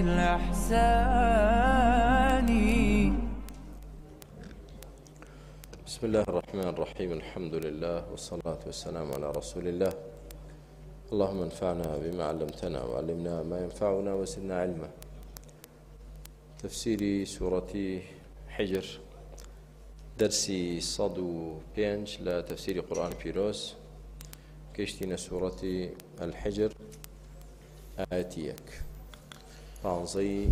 الأحزان. بسم الله الرحمن الرحيم. الحمد لله والصلاة والسلام على رسول الله. اللهم انفعنا بما علمتنا وعلمنا ما ينفعنا وزدنا علما. تفسير سورة حجر، درسي صدو بينج لتفسير قرآن بيروس، كشتين سورة الحجر آياتيك پانزەی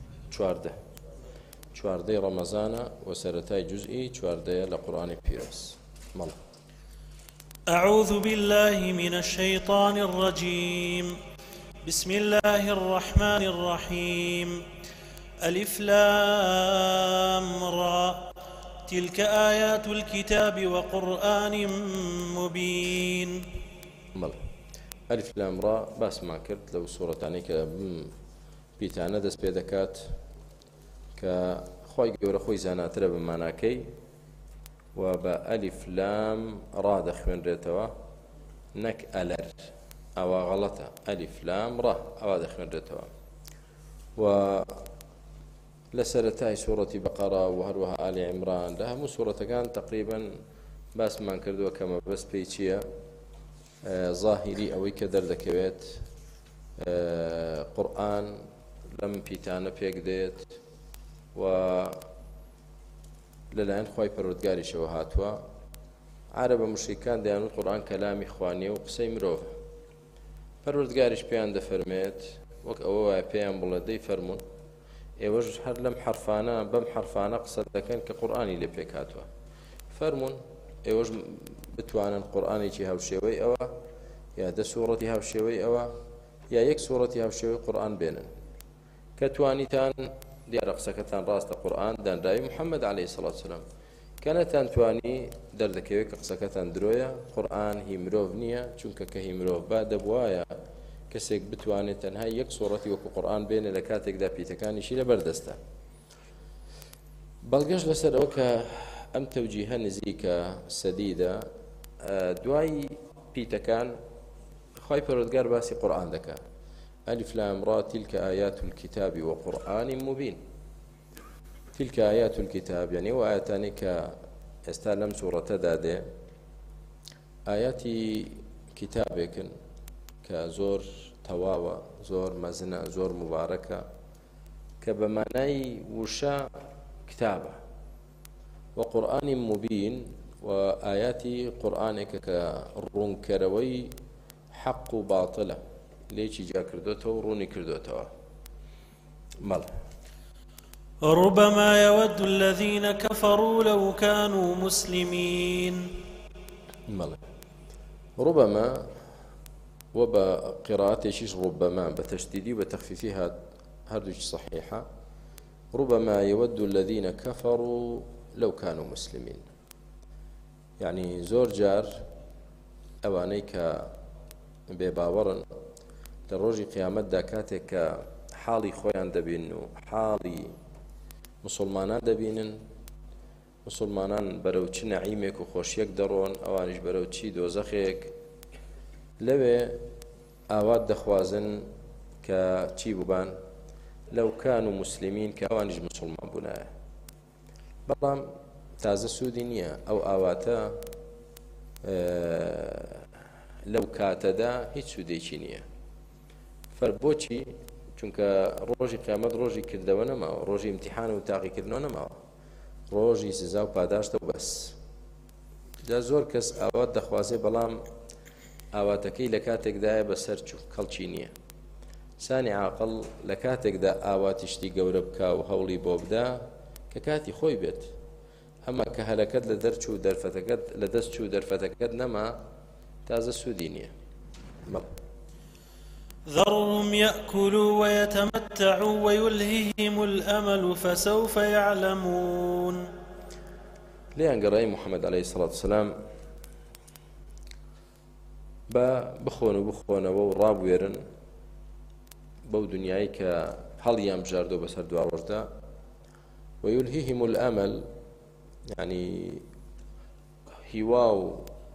چواردەی ڕەمەزانە و سەرەتای جوزئی چواردەیە لە قورئانی پیرۆز. مەڵە. أعوذ بالله من الشيطان الرجيم. بسم الله الرحمن الرحيم. ألف لام را تلك آيات الكتاب وقرآن مبين. مەڵە. ئەلیف لام را باسمان کرد لەو سوورەتانەی کە پیتانە دەست پێ دەکات کە خۆی گەورە خۆی زاناترە بە ماناکەی و بە ئەلیف لام ڕا دەخوێنرێتەوە، نەک ئەلەر، ئەوە غەڵەتە. ئەلیف لام ڕا ئەوە دەخوێنرێتەوە. و لە سەرەتای سوورەتی بەقەرە و هەروەها ئالی عیمران لە هەموو سوورەتەکان تەقریبەن باسمان کردووە کە مەبەست پێی چییە، ظاهیری ئەوەی کە دەردەکەوێت قورئان لەم پیتانە پێک دێت و لەلایەن خۆی پەروەردگاریشەوە هاتووە. عەرەبە موشریکان دەیانوت قورئان کەلامی خوانیە و قسەی مرۆڤە. پەروەردگاریش پێیان دەفەرمێت وەک ئەوە وایە پێیان بڵێ دەی فەرموون ئێوەش هەر لەم حەرفانە بەم حەرفانە قسە دەکەن کە قورئانی لێ پێک هاتووە. فەرموون ئێوەش بتوانن قورئانێکی هاوشێوەی ئەوە یا دە سوورەتی هاوشێوەی ئەوە یا یەک سوورەتی هاوشێوەی قورئان بێنن کە توانیتان دیارە قسەکەتان ڕاستە قورئان دانراوی محەممەد عەلەیهی سەڵات وسەلام، کە نەتانتوانی دەردەکەوێت کە قسەکەتان درۆیە. قورئان هی مرۆڤ نییە، چونکە کە هی مرۆڤ با دەبوایە کەسێک بتوانێت تەنها یەک سوورەتی وەکو قورئان بێنێ لە کاتێکدا پیتەکانیشی لەبەردەستە. بەڵگەش لەسەر ئەوە کە ئەم تەوجیهە نزیکە سەدیدە، دوای پیتەکان خۆی پەروەردگار باسی قورئان دەکات. ألف لام را تلك آيات الكتاب وقرآن مبين. تلك آيات الكتاب يعني وآياتاني كاستعلم سورة داده آياتي كتابك كزور تواوى زور مزنة زور مباركة كبماناي وشا كتابة وقرآن مبين وآياتي قرآنك كرون كروي حق باطلة ليش جا كردوته وروني كردوته. مال. ربما يود الذين كفروا لو كانوا مسلمين. مال. ربما وبقراءة شيش ربما بتشديدي وتخفيفها هردش صحيحة. ربما يود الذين كفروا لو كانوا مسلمين، يعني زور جار أوانيك بێباوەڕن لە ڕۆژی قیامەتدا کاتێک کە حاڵی خۆیان دەبین و حاڵی مسلمانان دەبینن، مسلمانان بەرەو چ نەعیمێک و خۆشیەک دەڕۆن، ئەوانیش بەرەو چی دۆزەخێک، لەوێ ئاوات دەخوازن کە چی بووبان لەو کان و مسلمین کە ئەوانیش مسلمان بوونایە. بەڵام تازە سوودی نییە ئەو ئاواتە لەو کاتەدا هیچ سوودێکی نییە. فەر بۆچی؟ چونکە ڕۆژی قیامەت ڕۆژی کردەوە نەماوە، ڕۆژی ئیمتیحان و تاقیکردنەوە نەماوە، ڕۆژی سزا و پاداشتە و بەس. جا زۆر کەس ئاوات دەخوازێ بەڵام ئاواتەکەی لە کاتێکدایە بەسەر کەڵکی نییە. سانی عاقڵ لە کاتێکدا ئاواتی شتی گەورە بکا و هەوڵی بۆ بدا کە کاتی خۆی بێت. ئەمە کە هەلەکەت لە دەرچوو دەرفەتەکەت لە دەست چوو دەرفەتەکەت نەما تازە سوودی نییە. ذرهم يأكلوا ويتمتعوا ويلههم الأمل فسوف يعلمون. لێیان گەڕای محەممەد عەلەیهی سەڵات وسەلام بە بخۆن و بخۆنەوە و ڕابوێرن بەو دنیای کە هەڵیان بژاردۆ بەسەر دواڕۆژدا. ويلههم الأمل يعني هیوا و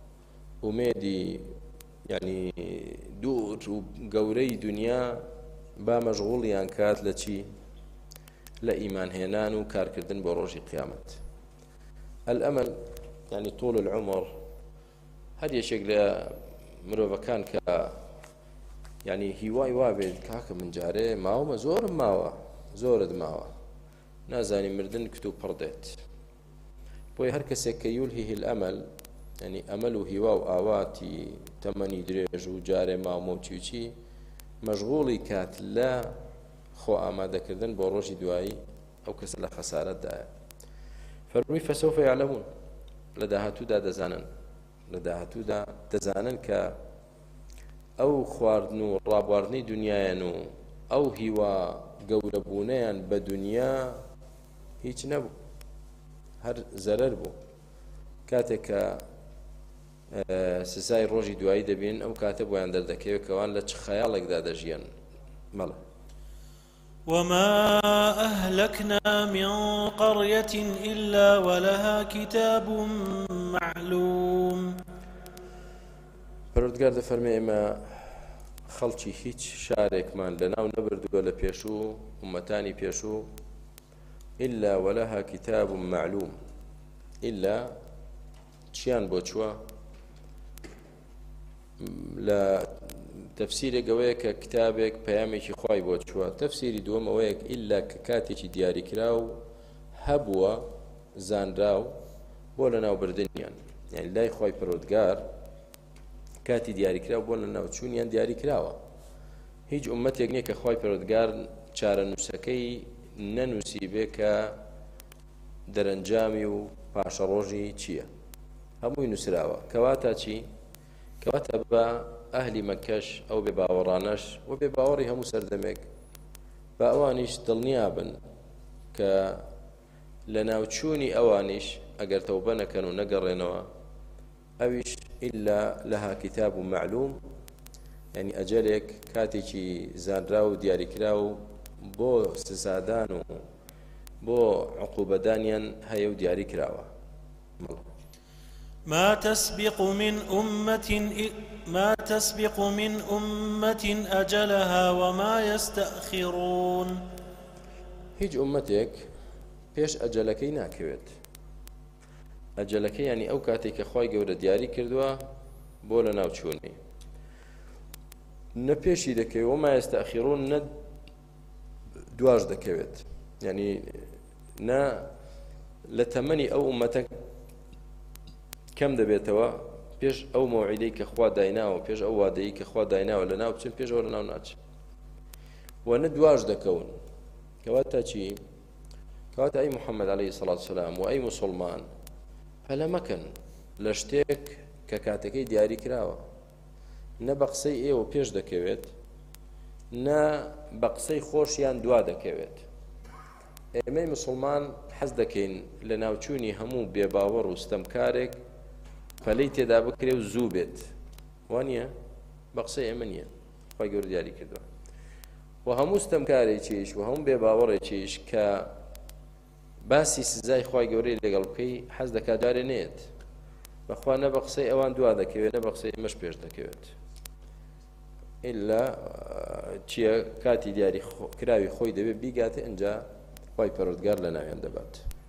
ئومێدی يعني دوور و گەورەی دنیا با مەشغوڵیان کات لە چی؟ لە ئیمانهێنان و کارکردن بۆ ڕۆژی قیامەت. الأمل يعني طول العمر هەر یەکێک لە مرۆڤەکان کە يعني هیوای وابێت کاکە من جارێ ماومە زۆرم ماوە زۆرت ماوە نازانی مردن کت و پڕدێت. بۆی هەر کەسێک کە یولهیه الأمل يعني ئەمەل و هیوا و ئاواتی تەمەنی درێژ و جارێ ماومە و چی مەشغوڵی کات لە خۆ ئامادەکردن بۆ ڕۆژی دوایی ئەو کەسە لە خەسارەتدایە. فەرمووی فەسەوفە یعلەمون لە داهاتوودا دەزانن لە داهاتوودا دەزانن کە ئەو خواردن و ڕابواردنی دنیایان و ئەو هیوا گەورەبوونەیان بە دنیا هیچ نەبوو هەر زەرەر بوو. کاتێک کە سزای ڕۆژی دوایی دەبین ئەو کاتە بۆیان دەردەکەوێت کەوان لە چ خەیاڵێکدا دەژیان. مەڵە وما أهلكنا من قرية إلا ولها كتاب معلوم. پەروەردگار دەفەرمێ ئێمە خەڵکی هیچ شارێکمان لەناو نەبردووە لە پێشوو ئومەتانی پێشوو إلا ولها كتاب معلوم. إلا چیان بۆ چووە؟ لە تەفسیرێک ئەوەیە کە کتابێک پەیامێکی خوای بۆ چووە. تەفسیری دووەم ئەوەیە ئیلا کە کاتێکی دیاریکرا و هەبووە زانراو بۆ لە ناوبردنیان، یعنی لای خوای پەروەردگار کاتی دیاریکرا بۆ لە ناوچوونیان دیاریکراوە. هیچ ئومەتێک نییە کە خوای پەروەردگار چارە نووسەکەی نەنووسی بێ کە دەرەنجامی و پاشە ڕۆژی چییە، هەمووی نووسراوە. کەواتە چی؟ کەواتە بە ئەهلی مەکەش ئەو بێ باوەڕانەش و بێ باوەڕی هەموو سەردەمێک بە ئەوانیش دڵنیابن کە لە ناوچوونی ئەوانیش ئەگەر تەوبە نەکەن و نەگەڕێنەوە ئەویش ئیلا لەها کتاب و معلوم، یعنی ئەجەلێک کاتێکی زانرا و دیاریکرا و بۆ سزادان و بۆ عقوبەدانیان هەیە و دیاری کراوە. ما تسبق من أمة أجلها وما يستأخرون. هیچ ئومەتێک پێش ئەجەلەکەی ناکەوێت. ئەجەلەکەی یعنی ئەو کاتێک کە خوای گەورە دیاری کردووە بۆ لە ناوچوونی نە پێشی دەکەوێت وما يستأخرون نە دواش دەکەوێت، یعنی نە لە تەمەنی ئەو ئومەتە کەم دەبێتەوە پێش ئەو مەوعیدەی کە خوا دایناوە پێش ئەو وادەیی کە خوا دایناوە لە ناو بچن پێشەوە لە ناو ناچن و نە دواش دەکەون. کەواتە چی؟ کەواتە ئەی محەممەد عەلەیهی سەڵات وسەلام و ئەی موسڵمان پەلە مەکەن لە شتێک کە کاتەکەی دیاری کراوە. نە بە قسەی ئێوە پێش دەکەوێت نە بە قسەی خۆشیان دوا دەکەوێت. ئێمەی موسڵمان حەز دەکەین لە ناوچوونی هەموو بێباوەڕ و ستەمکارێک پەلەی تێدا بکرێ و زوو بێت، وانە بە قسەی ئێمە نییە، خوا گەورە دیاری کردووە. و هەموو ستەمکارێکیش و هەموو بێباوەڕێکیش کە باسی سزای خوای گەورەی لەگەڵ بکەی حەز دەکات جارێ نێت بەخوا نە بە قسەی ئەوان دوا دەکەوێت نە بە قسەی ئێمەش پێش دەکەوێت. ئیلا چییە؟ کاتی دیاری کراوی خۆی دەبێت بیگاتێ ئەنجا خوای پەروەردگار لە ناویان دەبات.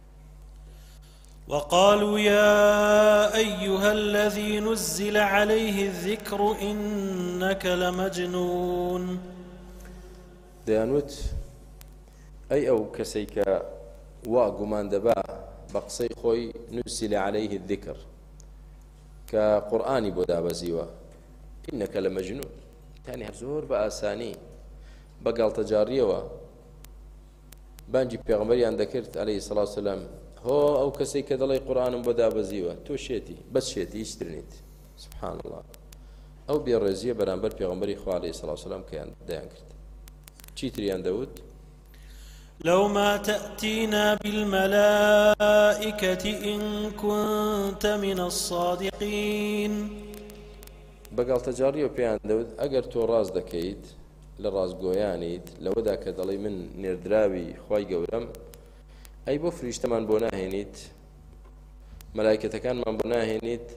وقالوا يا أيها الذي نزل عليه الذكر إنك لمجنون. دەیانوت ئەی ئەو کەسەی کە وا گومان دەبا بە قسەی خۆی نووسیل عليه الذکر کە قورئانی بۆ دابەزیوە ئینەکە لە مەجنون، یعنی هەر زۆر بە ئاسانی بە گاڵتەجاڕیەوە بانگی پێغەمبەریان دەکرد عەلەیهی سەڵات وسەلام هۆ ئەو کەسەی کە دەڵێ قورئانم بۆ دابەزیوە تۆ شێتی بەس شێتی هیچ تر نیت. سبحان الله، ئەو بێڕێزیە بەرامبەر پێغەمبەری خوا عەلەیهی سەڵات وسەلام کەیان دەیان کرد. چیتریان دەوت؟ لو ما تأتينا بالملائكة إن كنت من الصادقين. بەگاڵتەجاڕیەوە پێیان دەوت ئەگەر تۆ ڕاست دەکەیت لە ڕاستگۆیانیت لەوەدا کە دەڵێ من نێردراوی خوای گەورەم، ئەی بۆ فریشتەمان بۆ ناهێنیت مەلایکەتەکانمان بۆ ناهێنیت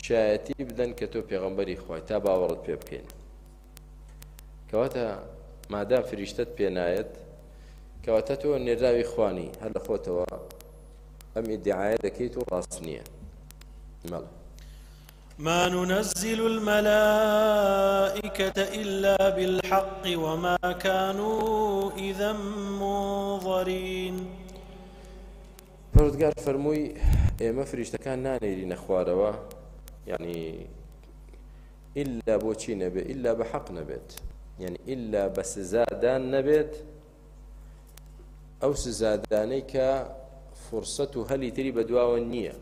شایەتی بدەن کە تۆ پێغەمبەری خوای تا باوەڕت پێ بکەین. کەواتە مادام فریشتت پێ نایەت کەواتە تۆ نێراوی خوانی هەر لە خۆتەوە ئەم ئیدعایە دەکەیت و ڕاست نییە. مەڵێ ما ننزل الملائكة إلا بالحق وما كانوا إذا منظرين. پەروەردگار فەرمووی ئێمە فریشتەکان نانێرینە خوارەوە، یعنی ئیلا بۆچی نەبێت، ئیلا بە حەق نەبێت، یعنی ئیلا بە سزادان نەبێت، ئەو سزادانەی کە فرسەت و هەلی تری بەدواوە نییە.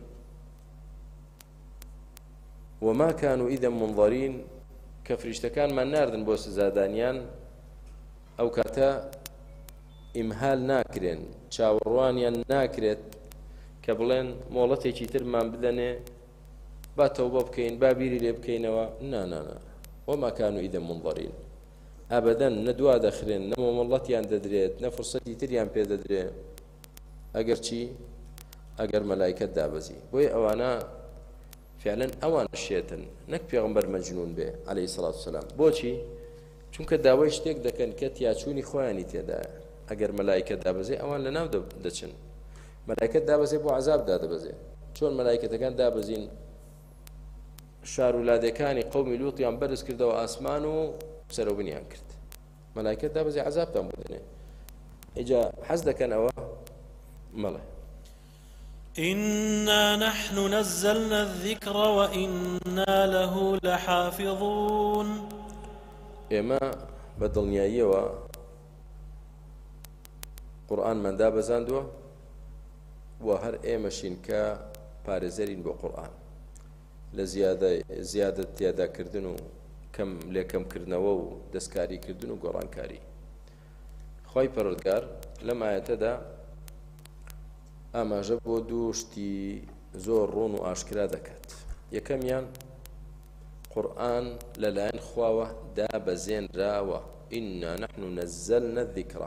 وما كانوا إذا منظرين کە فریشتەکانمان ناردن بۆ سزادانیان ئەو کاتە ئیمهال ناکرێن، چاوەڕوانیان ناکرێت کە بڵێن مۆڵەتێکی ترمان بدەنێ با تەوبە بکەین با بیری لێ بکەینەوە. نانانا وما كانوا إذا منظرين ئەبەدەن نەدوا دەخرێن، نە مۆڵەتیان دەدرێت، نە فرسەتی تریان پێ دەدرێت ئەگەر چی؟ ئەگەر مەلایکەت دابەزی. بۆیە ئەوانە فعلا ئەوان شێتن، نەک پێغەمبەر مەجنون بێ عەلەیهی سەڵات وسەلام. بۆچی؟ چونکە داوای شتێک دەکەن کە تیاچوونی خۆیانی تێدایە. ئەگەر مەلایکەت دابەزێ ئەوان لەناو دەچن. مەلایکەت دابەزێ بۆ عەزاب دادەبەزێ. چۆن مەلایکەتەکان دابەزین شار ولادەکانی قەومی لووتیان بەرز کردەوە ئاسمان و سەرەوبنیان کرد. مەلایکەت دابەزێ عەزابتان بۆ دەنێ. ئیجا حەز دەکەن ئەوە مەڵێ إنا نحن نزلنا الذكر وإنا له لحافظون. ئێمە بە دڵنیاییەوە قورئانمان دابەزاندووە و هەر ئێمەشین کە پارێزەرین بۆ قورئان لە زیادەت تیاداکردن و کەم لێکەمکردنەوە و دەستکاریکردن و گۆڕانکاری. خی پەروەردگار لەم ئایەتەدا ئاماژە بۆ دوو شتی زۆر ڕوون و ئاشکرا دەکات. یەکەمیان قورئان لەلایەن خواوە دابەزێنراوە، ئینا نەحن نەزەلنا الذیکرە.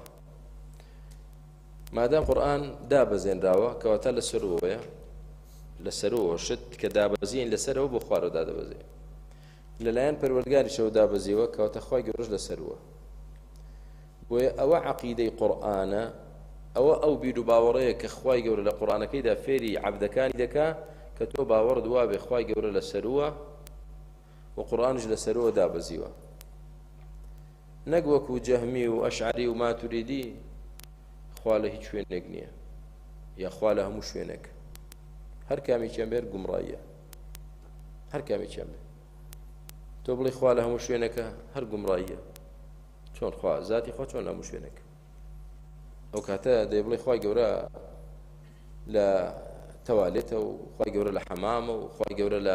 مادام قورئان دابەزێنراوە کەواتە لەسەرەوەیە، لەسەرەوە شت کە دابەزین لەسەرەوە بۆ خوارەوە دادەبەزێ. لەلایەن پەروەردگاریشەوە دابەزیەوە کەواتە خوای گەورەش لەسەرەوە. بۆیە ئەوە عەقیدەی قورئانە، ئەوە ئەو بیر و باوەڕەیە کە خوای گەورە لە قورئانەکەیدا فێری عەبدەکانی دەکا کە تۆ باوەڕت وا بێ خوای گەورە لەسەرەوە و قورئانش لەسەرەوە دابەزیوە. نەک وەکو جەهمی و ئەشعەری و ماتوریدی خوا لە هیچ شوێنێک نییە یا خوا لە هەموو شوێنێک. هەر کامێکیان بێت گومڕاییە، هەر کامێکیان بێت. تۆ بڵێ خوا لە هەموو شوێنەکە، هەر گومڕاییە. چۆن خوا ذاتی خوا چۆن لە هەموو شوێنێک؟ ئەو کاتە دەی بڵێ خوای گەورە لە تەوالێتە و خوای گەورە لە حەمامە و خوای گەورە لە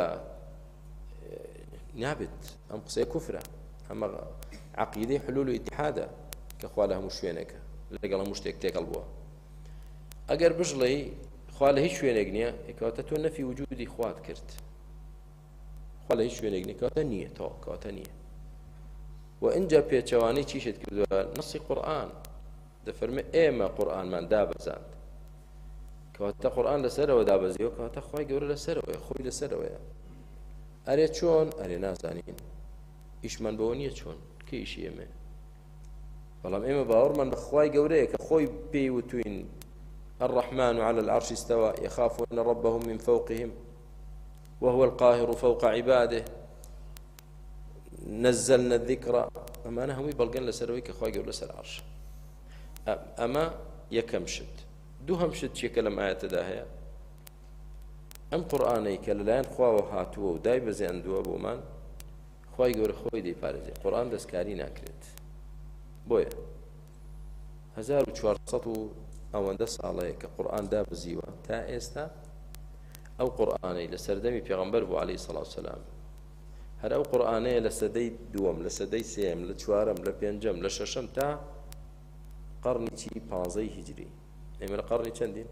نابێت. ئەم قسەی کوفرە، ئەمە عەقیدەی حلول و ئیتیحادە کە خوا لە هەموو شوێنێکە لەگەڵ هەموو شتێک تێکەڵ بووە. ئەگەر بژڵێ خوا لە هیچ شوێنێک نییە کەواتە تۆ نەفی وجودی خوات کرد. خوا لە هیچ شوێنێک نییە کەواتە نییە، تۆ کەواتە نییە. و اینجا پێچەوانەی چیشت کردووە؟ نەسی قورئان دەفەرمێ ئێمە قورئانمان دابەزاند، کەواتە قورئان لەسەرەوە دابەزیەوە، کەواتە خوای گەورە لەسەرەوەیە، خۆی لەسەرەوەیە. ئەرێ چۆن؟ ئەرێ نازانین، ئیشمان بەوە نییە چۆن، کە ئیشی ئێمە. بەڵام ئێمە باوەڕمان بە خوای گەورەیە کە خۆی پێی وتوین الرحمن على العرش استوى يخافون ربهم من فوقهم وهو القاهر فوق عباده نزلنا الذكر. ئەمانە هەمووی بەڵگەن لەسەرەوەی کە خوای گەورە لەسەر عەرشە. ئەمە یەکەم شت. دووهەم شت چیەکە لەم ئایەتەدا هەیە؟ ئەم قورئانەی کە لەلایەن خواوە هاتووە و دای بەزێندووە بۆمان، خوای گەورە خۆی دەیپارێزێ. قورئان دەستکاری ناکرێت. بۆیە 1400 و ئەوەندە ساڵەیە کە قورئان دابزیوە تا ئێستا ئەو قورئانەی لە سەردەمی پێغەمبەر بوو عەلەیهی سەڵات وسەلام، هەر ئەو قورئانەیە لە سەدەی دووەم، لە سەدەی سێم، لە چوارەم، لە پێنجەم، لە شەشەم تا قەرنی 15 هیجری. ئێمە لە قەرنی چەندین؟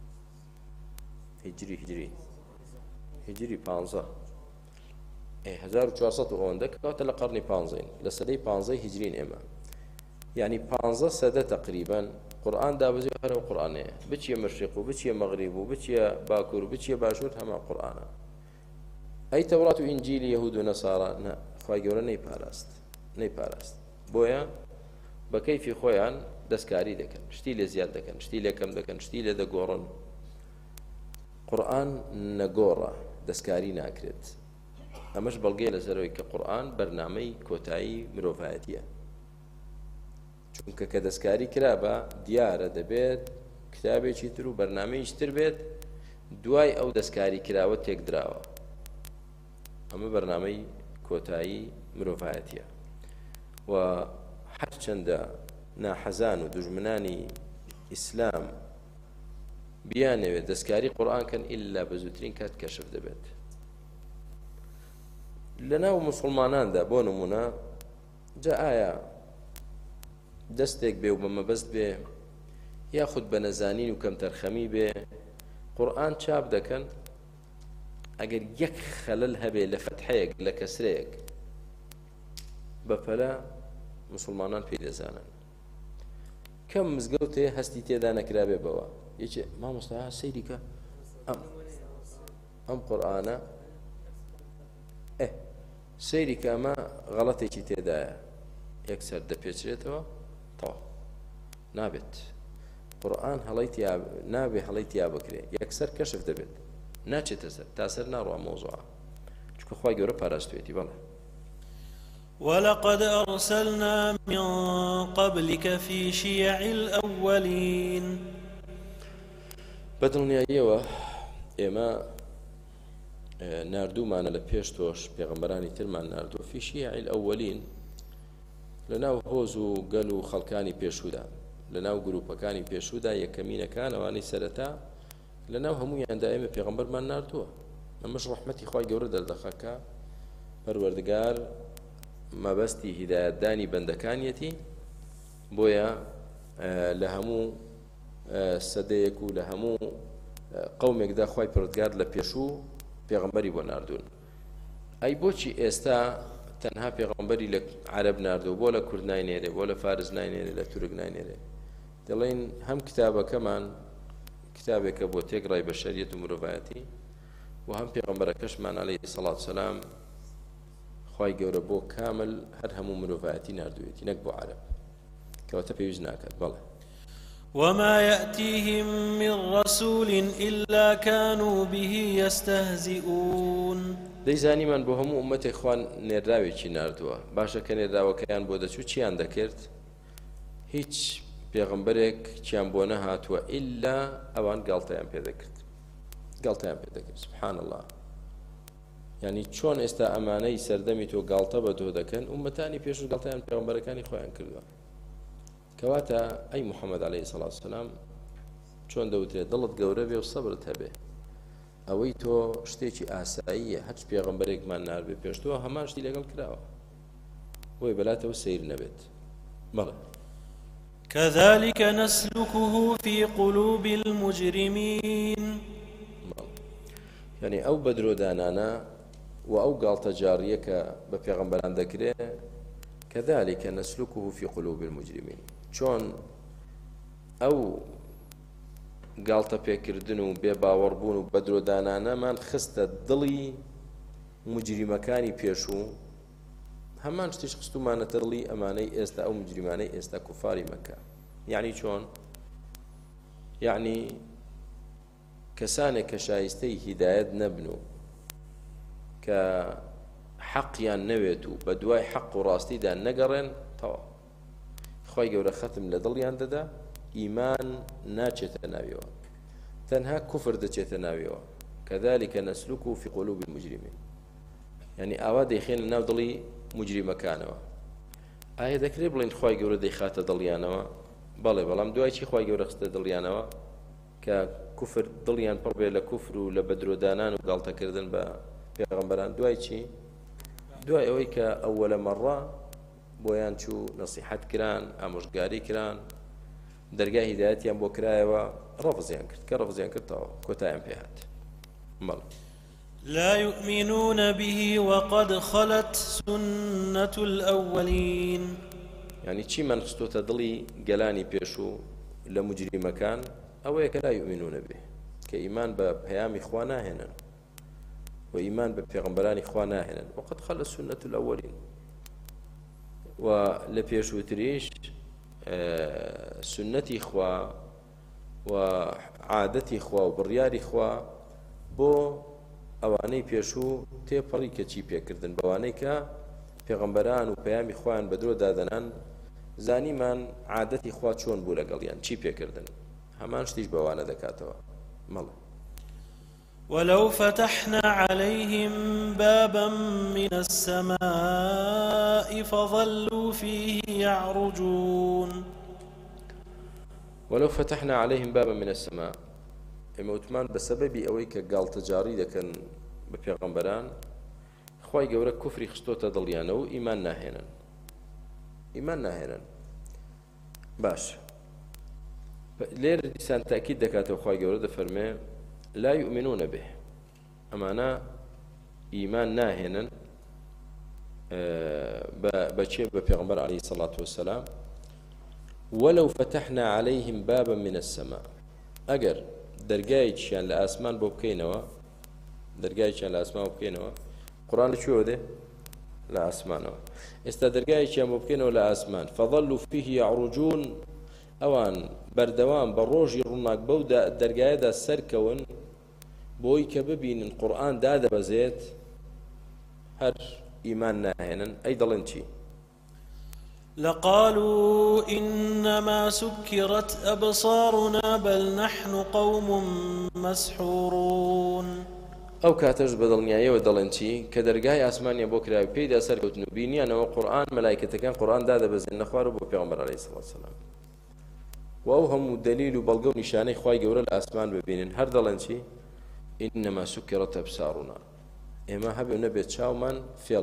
هیجری 15. 1400 و ئەوەندە کەواتە لە قەرنی 15ین، لە سەدەی 15 هیجرین ئێمە. یعنی 15 سەدە تقریبا قورئان دابەزیوە. هەر ئەو قورئانەیە، بچیە مەشریق و بچیە مەغریب و بچیە باکوور و بچیە باشوور، هەمان قورئانە. ئەی تەورات و ئینجیلی یەهود و نەسارا، خوای گەورە نەیپاراست. بۆیە بە کەیفی خۆیان دەستکاری دەکەن، شتی لێ زیاد دەکەن، شتی لێ کەم دەکەن، شتی لێ دەگۆڕن. قورئان نەگۆڕە، دەستکاری ناکرێت. ئەمەش بەڵگەیە لەسەرەوەی کە قورئان بەرنامەی کۆتایی مرۆڤایەتیە، چونکە کە دەستکاری کرا بە دیارە دەبێت کتابێکی تر و بەرنامەیەکی تر بێت دوای ئەو دەستکاری کراوە تێک دراوە. ئەمە بەرنامەی کۆتایی مرۆڤایەتیە و هەرچەندە ناحەزان و دوژمنانی ئیسلام بیانەوێت دەستکاری قورئان کەن ئیلا بە زووترین کات کەشف دەبێت. لەناو موسڵماناندا بۆ نمونە جا ئایا دەستێک بێ و بە مەبەست بێ یاخود بە نەزانین و کەم تەرخەمی بێ قورئان چاپ دەکەن، ئەگەر یەک خەلەل هەبێ لە فەتحەیەک لە کەسرەیەک بەپەلا مسلمانان پێی دەزانن. کەم مزگەوتێ هەستی تێدا نەکرابێ بەوە یەکێ مامۆستا سەیری کە ئەم قورئانە سەیری کە ئەمە غەڵەتێکی تێدایە یەکسەر دەپێچرێتەوە تەواو نابێت. قورئان نابێ هەڵەی تیا بکرێ، یەکسەر کەشف دەبێت، ناچێتە سەر تا سەر ناڕوا مۆزوعە، چونکە خوای گەورە پاراستوێتی. بەڵێ ولقد أرسلنا من قبلك في شيع الأولين. بەدڵنیاییەوە ئێمە ناردوومانە لە پێش تۆش پێغەمبەرانی ترمان ناردووە فی شیع الأولین، لەناو هۆز و گەل و خەڵکانی پێشوودا، لەناو گروپەکانی پێشوودا یەکەمینەکان ئەوانەی سەرەتا لەناو هەموویاندا ئێمە پێغەمبەرمان ناردووە. ئەمەش ڕەحمەتی خوای گەورە دەردەخەکە پەروەردگار مەبەستی هیدایەتدانی بەندەکانیەتی، بۆیە لە هەموو سەدەیەک و لە هەموو قەومێکدا خوای پەروەردگار لە پێشوو پێغەمبەری بۆ ناردوون. ئەی بۆچی ئێستا تەنها پێغەمبەری لە عەرەب ناردووە، بۆ لە کورد ناینێرێ، بۆ لە فارس ناینێرێ، لە تورک ناینێرێ؟ دەڵێن هەم کتابەکەمان کتابێکە بۆ تێگڕای بەشەریەت و مرۆڤایەتی و هەم پێغەمبەرەکەشمان عەلەیهی سەڵات وسەلام خوای گەورە بۆ کامل هەر هەموو مرۆڤایەتی ناردوویەتی، نەک بۆ عەرەب، کەواتە پێویست ناکات. بەڵێ وما يأتيهم من رسول إلا كانوا به يستهزئون. دەیزانیمان بۆ هەموو ئومەتێک خوان نێرااوێکی ناردووە، باشە کە نێرااوەکەیان بۆ دەچوو چیان دەکرد؟ هیچ پێغەمبەرێک چیان بۆ نەهاتووە ئیلا ئەوان گاڵتەیان پێدەکرد، گاڵتەیان پێدەکرد. سبحان الله. یعنی چۆن ئێستا ئەمانەی سەردەمی تۆ گاڵتە بە تۆ دەکەن، ئومەتانی پێشوو گاڵتەیان پێغەمبەرەکانی خۆیان کردووە. کەواتە ئەی محەممەد عەلەیهی سەڵات وسەلام چۆن دەوترێت دڵت گەورە بێ و سەبرت هەبێ، ئەوەی تۆ شتێکی ئاساییە، هەچ پێغەمبەرێکمان ناربێ پێش تۆ هەمان شتی لەگەڵ کراوە، بۆی بەلاتەوە سەیر نەبێت. بەڵێ كذلك نسلكه في قلوب المجرمين. يعني ئەو بەدرۆدانانە و ئەو گاڵتە جاڕیە کە بە پێغەمبەران دەکرێ كذلك نسلكه في قلوب المجرمين، چۆن ئەو گاڵتە پێکردن و بێ باوەڕبوون و بەدرۆدانانەمان خستە دڵی مجریمەکانی پێشوو، هەمان شتیش خستومانەتە دڵی ئەمانەی ئێستا ئەو مجریمانەی ئێستا کوفاری مەکە. یعنی چۆن؟ یعنی کەسانێک کە شایستەی هیدایەت نەبن و کە حەقیان نەوێت و بە دوای حەق و ڕاستیدا نەگەڕێن، تەواو خۆی گەورە خەتم لە دڵیان دەدا، ئیمان ناچێتە ناویەوە، تەنها کوفر دەچێتە ناویەوە. كذلك نسلكه في قلوب المجرمين، يعني ئاوا دەیخێنە ناو دڵی مجریمەکانەوە. ئایا دەکرێت بڵێن خۆی گەورە دەیخاتە دڵیانەوە؟ بەڵێ، بەڵام دوای چی خۆی گەورە خستە دڵیانەوە؟ کە کوفر دڵیان پڕ بێ لە کوفر و لە بەدرۆدانان و گاڵتەکردن بە پێغەمبەران. دوای چی؟ دوای ئەوەی کە ئەوەلە مەڕە بۆیان چوو نەسیحەت کران، ئامۆژگاری کران، دەرگای هیدایەتیان بۆ کرایەوە، ڕەفزیان کرد، کە ڕەفزیان کردەوە کۆتاییان پێهات. بەڵێ لا يؤمنون به وقد خلت سنة الأولين. يعني چی من خستۆتە دڵی گەلانی پێشوو لە مجریمەکان ئەوەیە کە لا يؤمنون به، کە ئیمان بە پەیامی خوا ناهێنن و ئیمان بە پێغەمبەرانی خوا ناهێنن. وقد خلت سنة الأولين، و لە پێشووتریش سنەتی خوا و عادەتی خوا و بڕیاری خوا بۆ ئەوانەی پێشوو تێپەڕی کە چی پێکردن بەوانەی کە پێغەمبەران و پەیامی خوایان بە درۆ دادەنان زانیمان عادەتی خوا چۆن بوو لەگەڵیان چی پێکردن هەمان شتیش بەوانە دەکاتەوە مەڵێ ولو فتحنا عليهم بابا من السماء فظلوا فيه يعرجون ولو فتحنا عليهم بابا من السماء ئێمەوتمان بەسەبەبی ئەوەی کە گاڵتەجاری دەکەن بە پێغەمبەران خوای گەورە کوفری خستۆتە دڵیانەوە و ئیمان ناهێنن باش لێرە دیسان تاکید دەکاتەوە خوای گەورە دەفەرمێ لا يؤمنون به ئەمانە ئیمان ناهێنن بەچێ بە پێغەمبەر عليه الصلاة والسلام ولو فتحنا عليهم بابا من السماء ئەگەر دەرگایەکیان لە ئاسمان بۆ بکەینەوە قورآن لەکوێوە دێ لە ئاسمانەوە ئێستا دەرگایەکیان بۆ بکەینەوە لە ئاسمان فظلوا فيه يعرجون ئەوان بەردەوام بە ڕۆژی ڕووناک بەو دەرگایەدا سەرکەون بۆی کە ببینن قورآن دادەبەزێت هەر ئیمان ناهێنن ئەی دەڵێن چی لقالوا إنما سكرت أبصارنا بل نحن قوم مسحورون ئەو کاتەش بە دڵنیاییەوە دەڵێن چی کە دەرگای ئاسمانیە بۆ کراوی پێیدا سەرکەوتن و بینیانەوە قورآن مەلایکەتەکان قورآن دادەبەزێن نەخوار و بۆ پێغەمبەر عەلەیهی سەڵاتو وسەلام و ئەو هەموو دەلیل و بەڵگە و نیشانەی خوای گەورە لە ئاسمان ببینن هەر دەڵێن چی ئینەما سوکرەت ئەبساڕونا ئێمە هەبێ نەبێت چاومان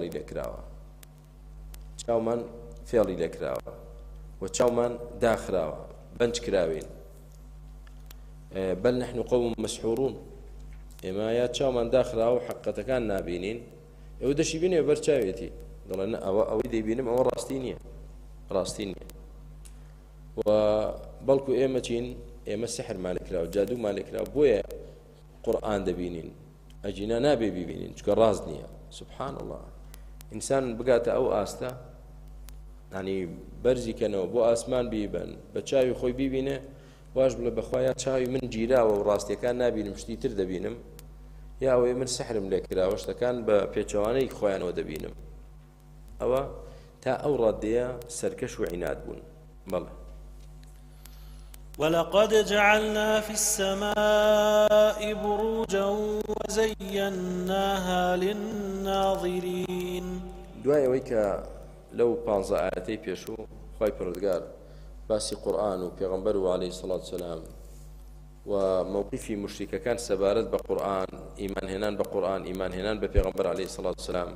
فێڵی لێکراوە و چاومان داخراوە بەنج کراوین بەل نحن قوم مسحورون ئێمە یا چاومان داخراوە و حەقیقەتەکان نابینین ئێوە دەشی بینێ بەرچاوێتی دەڵێن ئەوەی دەیبینم ئەوە ڕاستی نییە و بەڵکو ئێمە چین ئێمە سحرمان لێکراوە جادومان لێکراوە بۆیە قورآن دەبینین ئەجینا نابێ ببینین چکە ڕاست نییە سبحان الله ئینسان بگاتە ئەو ئاستە ینی بەرزی کەنەوە بۆ ئاسمان بیبن بە چاوی خۆی ببینێ واش بڵێ بەخوایە چاوی من گیراوە و ڕاستیەکان نابینم شتی تر دەبینم یا ئەوەی من سحرم لێکراوە شتەکان بە پێچەوانەی خۆیانەوە دەبینم ئەوە تا ئەو ڕادەیە سەرکەش و عیناد بوون بەڵێ ولقد جعلنا في السماء بروجا وزيناها للناظرين دوای ئەوەی کە لەو 15 ئاەتەی پێشوو خوای پەروەردگار باسی قورآن و پێغەمبەر و عەلەیهی سەڵاتو وسەلام و موقفی مشریکەکان سەبارەت بە قورآن ئیمانهێنان بە قورآن ئیمانهێنان بە پێغەمبەر عەلەیهی سەڵاتو وسەلام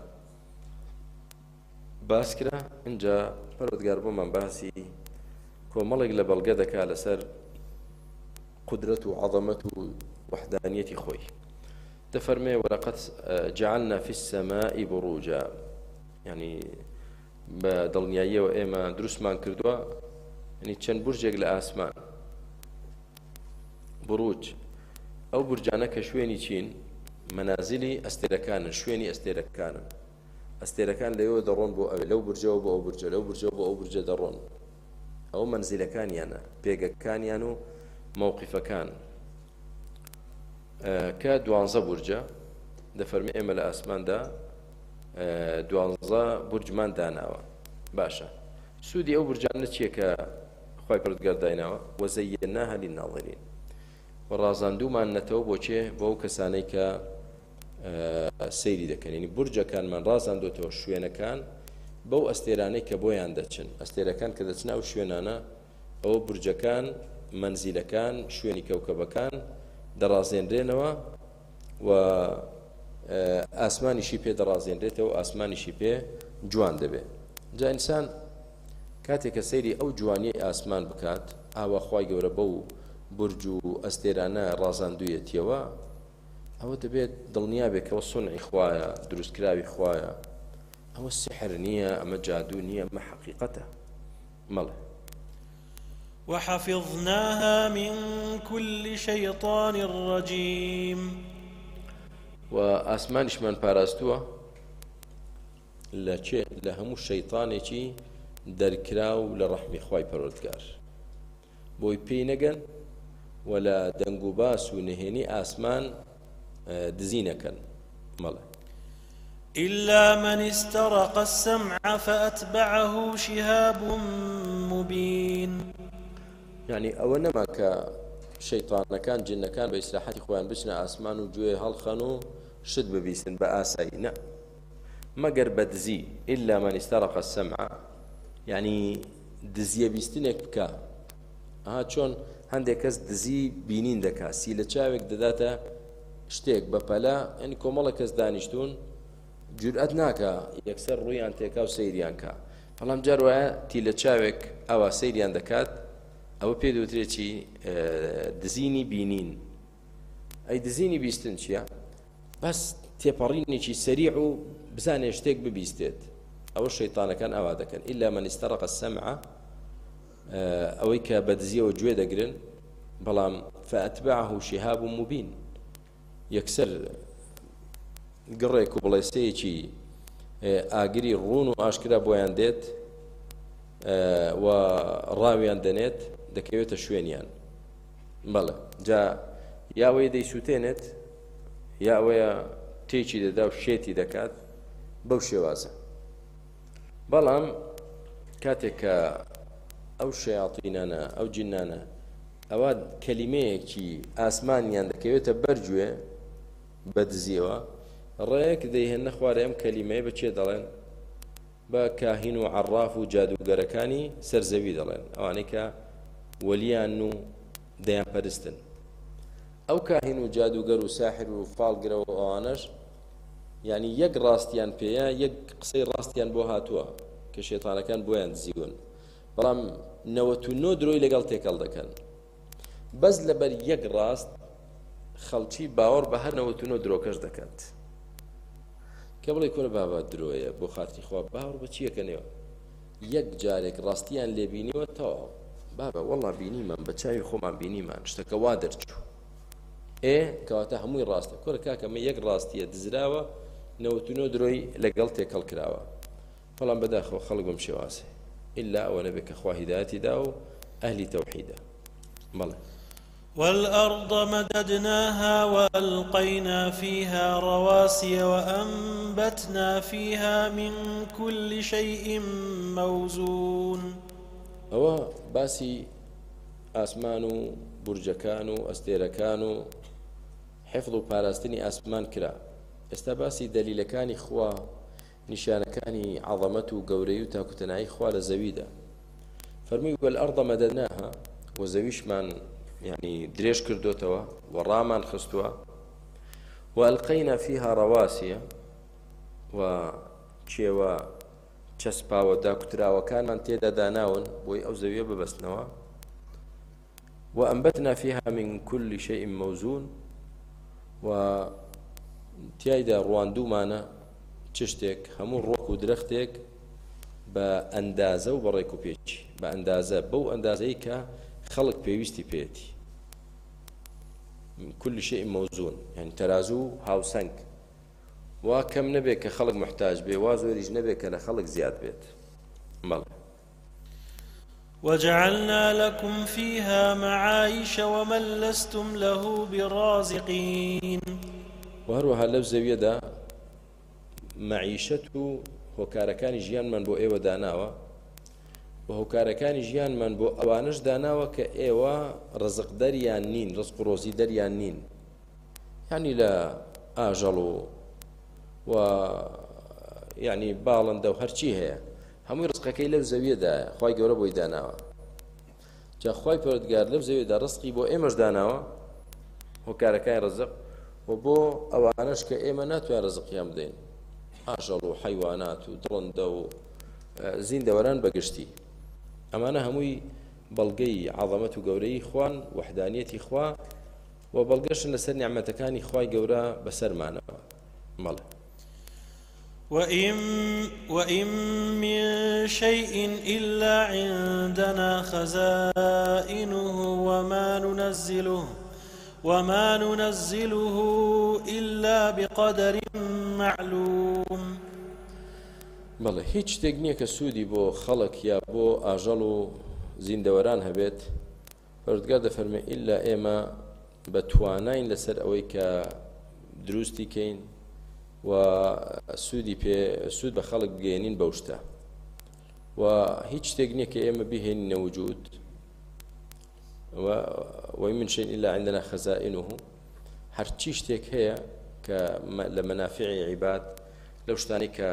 باس کرا اینجا پەروەردگار بۆمان باسی کۆمەڵێک لە بەڵگە دەکا لەسەر قدرەت و عەظەمەت و وحدانیەتی خۆی دەفەرمێ ولقد جعلنا في السماء بروجا يعني بە دڵنیاییەوە ئێمە دروستمان کردووە ینی چەند بورجێک لە ئاسمان بروج ئەو بورجانە کە شوێنی چین مەنازلی ئەستێرەکانن شوێنی ئەستێرەکان لەوێ دەڕۆن بۆ ئەوێ لەو بورجەوە بۆ ئەو بورجە لەو بورجەوە بۆ ئەو بورجە دەڕۆن ئەو مەنزیلەکانیانە پێگەکانیان و مووقیفەکان کە 12 بورجە دەفەرمێ ئێمە لە ئاسماندا 12 بورجمان داناوە باشە سوودی ئەو بورجانە چییە کە خوای پەروەردگار دایناوە وەزەیەناها للناظرین و ڕازاندوومان نەتەوە بۆچێ بۆ ئەو کەسانەی کە سەیری دەکەن ینی بورجەکانمان ڕازاندۆتەوە شوێنەکان بەو ئەستێرانەی کە بۆیان دەچن ئەستێرەکان کە دەچن ئەو شوێنانە ئەوە بورجەکان مەنزیلەکان شوێنی کەوکەبەکان دەڕازێنرێنەوە و ئاسمانیشی پێ دەڕازێنرێتەوە و ئاسمانیشی پێ جوان دەبێت جا ئینسان کاتێک کە سەیری ئەو جوانیی ئاسمان بکات ئاوا خوای گەورە بەو بورج و ئەستێرانە ڕازاندوویەتیەوە ئەوە دەبێت دڵنیا بێت کەەوە سونعی خوایە دروستکراوی خوایە ئەوە سحر نییە ئەمە جادو نییە ئەمە حەقیقەتە مەڵێ وحفظناها من كل شيطان رجيم و ئاسمانیشمان پاراستووە لە هەموو شەیطانێکی دەرکرا و لە ڕەحمی خوای پەروەردگار بۆی پێی نەگەن و لە دەنگ و باس و نهێنی ئاسمان دزی نەکەن مەڵێ إلا من استرق السمع فأتبعه شهاب مبين يعني ئەوە نەما کە شەیطانەکان جنەکان بە ئیسراحەتی خۆیان بچنە ئاسمان و گوێ هەڵخەن و شت ببیستن بە ئاسایی نە مەگەر بە دزی إلا من استرق السمع يعني دزیە بیستنێک بکە ئەها چۆن هەندێک کەس دزی بینین دەکا سی لە چاوێک دەداتە شتێک بە پەلا ینی کۆمەڵە کەس دانیشتون جورئەت ناکە یەکسەر ڕوویان تێکا و سەیریان کە بەڵام جار وایە تی لە چاوێک ئەوە سەیریان دەکات ئەوە پێ دەوترێکی دزینی بینین ئەی دزینی بیستن چییە؟ بەس تێپەڕینێکی سەریع و بزانێ شتێک ببیستێت ئەوە شەیطانەکان ئاوا دەکەن إلا من استرق السمع ئەوەی کە بە دزیەوە گوێ دەگرن بەڵام فأتبعه شهاب مبين یەکسەر گڕێک و بڵێسەیەکی ئاگری ڕوون و ئاشکرا بۆیان دێت و ڕاویان دەنێت دەکەوێتە شوێنیان بەڵێ جا یاوەیە دەیسووتێنێت یاوەیە تێکی دەدا و شێتی دەکات بەو شێوازە بەڵام کاتێک کە ئەو شەیاطینانە ئەو جنانە ئەوە کەلیمەیەکی ئاسمانیان دەکەوێتە بەرگوێ بەدزیەوە ڕێک دەیهێنە خوارێ ئەم کەلیمەیە بە چێ دەڵێن بە کاهین و عەڕاف و جادوگەرەکانی سەرزەوی دەڵێن ئەوانەی کە وەلیان و دەیان پەرستن ئەو کاهین و جادوگەر و ساحر و فاڵگرەوە ئەوانەش یعنی یەک ڕاستیان پێیە یەک قسەی ڕاستیان بۆ هاتووە کە شێتانەکان بۆیان دزیون بەڵام 99 درۆی لەگەڵ تێکەڵ دەکەن بەس لەبەر یەک ڕاست خەڵکی باوەڕ بە هەر 99 درۆکەش دەکات کە بڵێ کۆرە بابا درۆیە بۆ خاتری خوا باوەڕ بە چیەکەنێوە یەک جارێک ڕاستیان لێبینیوە تەواو بابا وەڵا بینیمان بە چاوی خۆمان بینیمان شتەکە وا دەرچوو کەواتە هەمووی ڕاستە کۆرە کاکەمە یەک ڕاستیە دزراوە 99 درۆی لەگەڵ تێکەڵ کراوە بەڵام بەداخەوە خەڵک بەم شێوازێ إلا ئەوە نەبێت کە خوا هیدایەتی دا و ئەهلی تەوحیدە بەڵێ والأرض مددناها وألقينا فيها رواسي وأنبتنا فيها من كل شيء موزون ئەوە باسی ئاسمان و بورجەکان و ئەستێرەکان و حفظ و پاراستنی ئاسمان کرا ئێستا باسی دەلیلەکانی خوا نیشانەکانی عەظەمەت و گەورەی و تاکوتەنایی خوا لە زەویدا فەرمووی والأرض مددناها و زەویشمان يعني درێژ کردوتەوە و ڕامان خستووە وألقينا فيها رواسي و چێوە چەسپاوە داکوتراوەکانمان تێدا داناون بۆی ئەو زەویە ببەستنەوە وأنبتنا فيها من كل شيء موزون و تیایدا ڕواندومانە چ شتێک هەموو ڕۆک و درەختێک بە ئەندازە و بەڕێک و پێچی بە ئەندازە بەو ئەندازەی کە خەڵک پێویستی پێێتی كل شيء موزون يعني ترازو هاوسنگ وا کەم نەبێت کە خەڵک محتاج بێ وا زۆریش نەبێت کە لە خەڵک زیاد بێت مەڵێ وجعلنا لكم فيها معايش ومن لستم له برازقين وهروها لەو زەویەدا معیشەت و هۆکارەکانی ژیانمان بۆ ئێوە داناوە و هۆکارەکانی ژیانمان بۆ ئەوانش داناوە کە ئێوە ڕزق دەریان نین ڕزق و ڕۆزی دەریان نین یعنی لە ئاژەڵ و یعنی باڵندە و هەرچی هەیە هەمووی ڕزقەکەی لەو زەویەدایە خوای گەورە بۆی داناوە جا خوای پەروەردگار لەو زەویەدا ڕزقی بۆ ئێمەش داناوە هۆکارەکانی ڕزق و بۆ ئەوانش کە ئێمە ناتوان ڕزقیان بدەین ئاژەڵ و حەیوانات و دڕندە و زیندەوەران بەگشتی ئەمانە هەمووی بەڵگەی عەظەمەت و گەورەی خوان وحدانیەتی خوا و بەڵگەشن لەسەر نیعمەتەکانی خوای گەورە بەسەرمانەوە مەڵێ وإن من شيء إلا عندنا خزائنه وما ننزله إلا بقدر معلوم بەڵێ هیچ شتێک نییە کە سوودی بۆ خەڵک یا بۆ ئاژەڵ و زیندەوەران هەبێت پەروەردگار دەفەرمێ ئیلا ئێمە بە تواناین لەسەر ئەوەی کە دروستی کەین و سوود بە خەڵک بگەێنین بەو شتە و هیچ شتێک نییە کە ئێمە بهێنینە وجود ومن شيء إلا عندنا خزائنه هەرچی شتێک هەیە کە لە مەنافعی عیباد لەو شتانی کە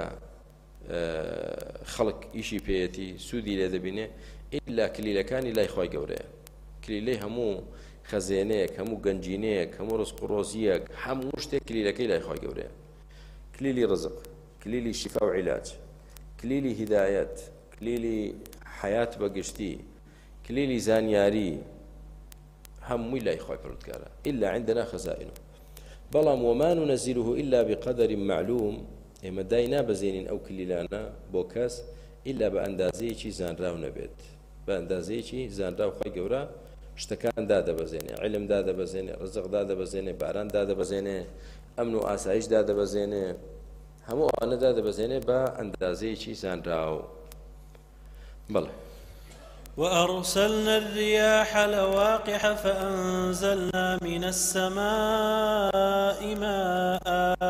خەڵک ئیشی پێیەتی سوودی لێ دەبینێ ئیلا کلیلەکانی لای خۆی گەورەیە کلیلەی هەموو خەزێنەیەک هەموو گەنجینەیەک هەموو ڕزق و ڕۆزیەک هەموو شتێک کلیلەکەی لای خۆی گەورەیە کلیلی ڕزق کلیلی شیفا و عیلاج کلیلی هیدایەت کلیلی حیات بەگشتی کلیلی زانیاری هەمووی لای خۆی پەروەردگارە إلا عندنا خزائنه بەڵام وما ننزله إلا بقدر معلوم ئێمە دای نابەزێنین ئەو کلیلانە بۆ کەس ئیلا بە ئەندازەیەکی زانراو نەبێت بە ئەندازەیەکی زانراو خۆی گەورە شتەکان دادەبەزێنێ علم دادەبەزێنێ ڕزق دادەبەزێنێ باران دادەبەزێنێ ئەمن و ئاسایش دادەبەزێنێ هەموو ئەوانە دادەبەزێنێ بە ئەندازەیەکی زانراو بەڵێ وأرسلنا الرياح لواقح فأنزلنا من السماء ماء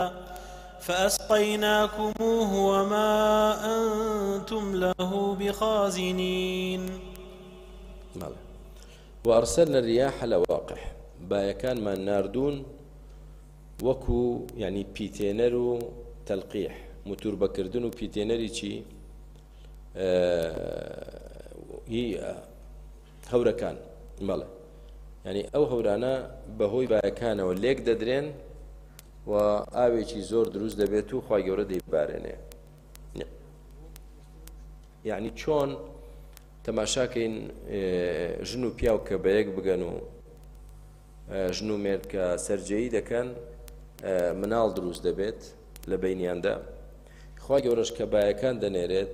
فأسقيناكموه وما أنتم له بخازنين وأرسلنا الرياح لواقح بايكان ما ناردون وكو يعني بيتينرو تلقيح متور بكردن و بيتينري چي هي هوركان ماله يعني او هورانا بهوي بايكان وليك ددرين و ئاوێکی زۆر دروست دەبێت و خی گەورە دەیبارێنێ یعنی چۆن تەماشاکەین ژن و پیاو کە بەیەک بگەن و ژن و مێرد کە سەرجەیی دەکەن مناڵ دروست دەبێت لە بینیاندا خی گەورەش کە بایەکان دەنێرێت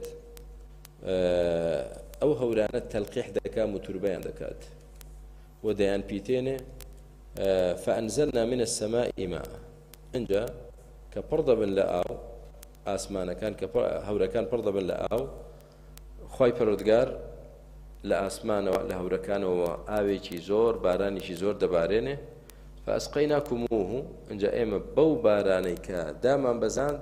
ئەو هەورانە تەلقیح دەکات و توربەیان دەکات و دەیان پیتێنێ فأنزلنا من السماء ماء اینجا کە پڕ دەبن لە ئاو ئاسمانەکان کە هەورەکان پڕ دەبن لە ئاو خی پەروەردگار لە ئاسمانەوە لە هەورەکانەوە ئاوێکی زۆر بارانێکی زۆر دەبارێنێ فەئەسقەیناکموه اینجا ئێمە بەو بارانەی کە دامان بەزاند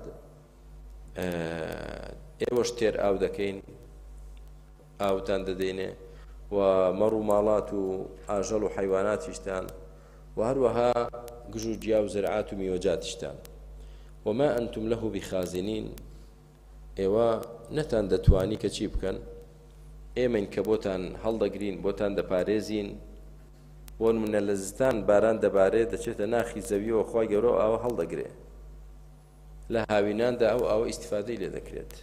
ئێوەش تێر ئاو دەکەین ئاوتان دەدەینێ و مەڕ و ماڵات و ئاژەڵ و حیواناتیشتان و هەروەها گژ و جیا و زرعات و میوەجاتیشتان وما ئەنتم لەه بخازنین ئێوە نەتان دەتوانی کە چی بکەن ئێمەین کە بۆتان هەڵدەگرین بۆتان دەپارێزین بۆ نمونە لە زستان باران دەبارێت دەچێتە ناخی زەویەوە خی گەورە ئاوە هەڵدەگرێ لە هاویناندا ئەوە ئیسیفادەی لێ دەکرێت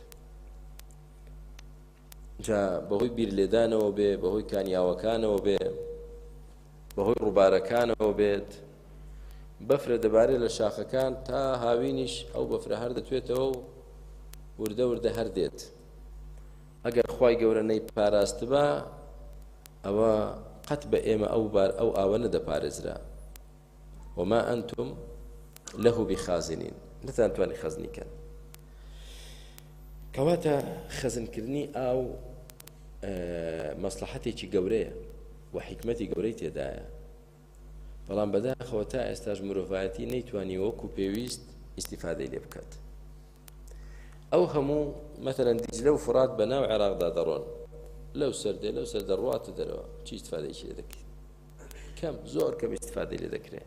جا بەهۆی بیرلێدانەوە بێ بەهۆی کانیاوەکانەوە بێ بەهۆی ڕووبارەکانەوە بێت بەفرە دەبارێت لە شاخەکان تا هاوینیش ئەو بەفرە هەر دەتوێتەوە و وردە وردە هەر دێت ئەگەر خی گەورە نەی پاراست بە ئەوە قەت بە ئێمە ئەو ئاوە نەدەپارێزرا وما ئەنتم لەه بخازنین نەتانتوانی خەزنیکەن کەواتە خەزنکردنی ئاو مەسلحەتێکی گەورەیە و حکمەتی گەورەی تێدایە بەڵام بەداخەوە تا ئێستاش مرۆڤایەتی نەیتوانی وەکو پێویست ئیسیفادەی لێ بکات ئەو هەموو مەتەلەن دیجلە و فرات بە ناو عێراقدا دەڕۆن لەو سەردێ لەو سەر دەڕواتە دەرەوە چی ئیسیفادەیەکی لێ دەکرێت کەم زۆر کەم ئیسیفادەی لێ دەکرێت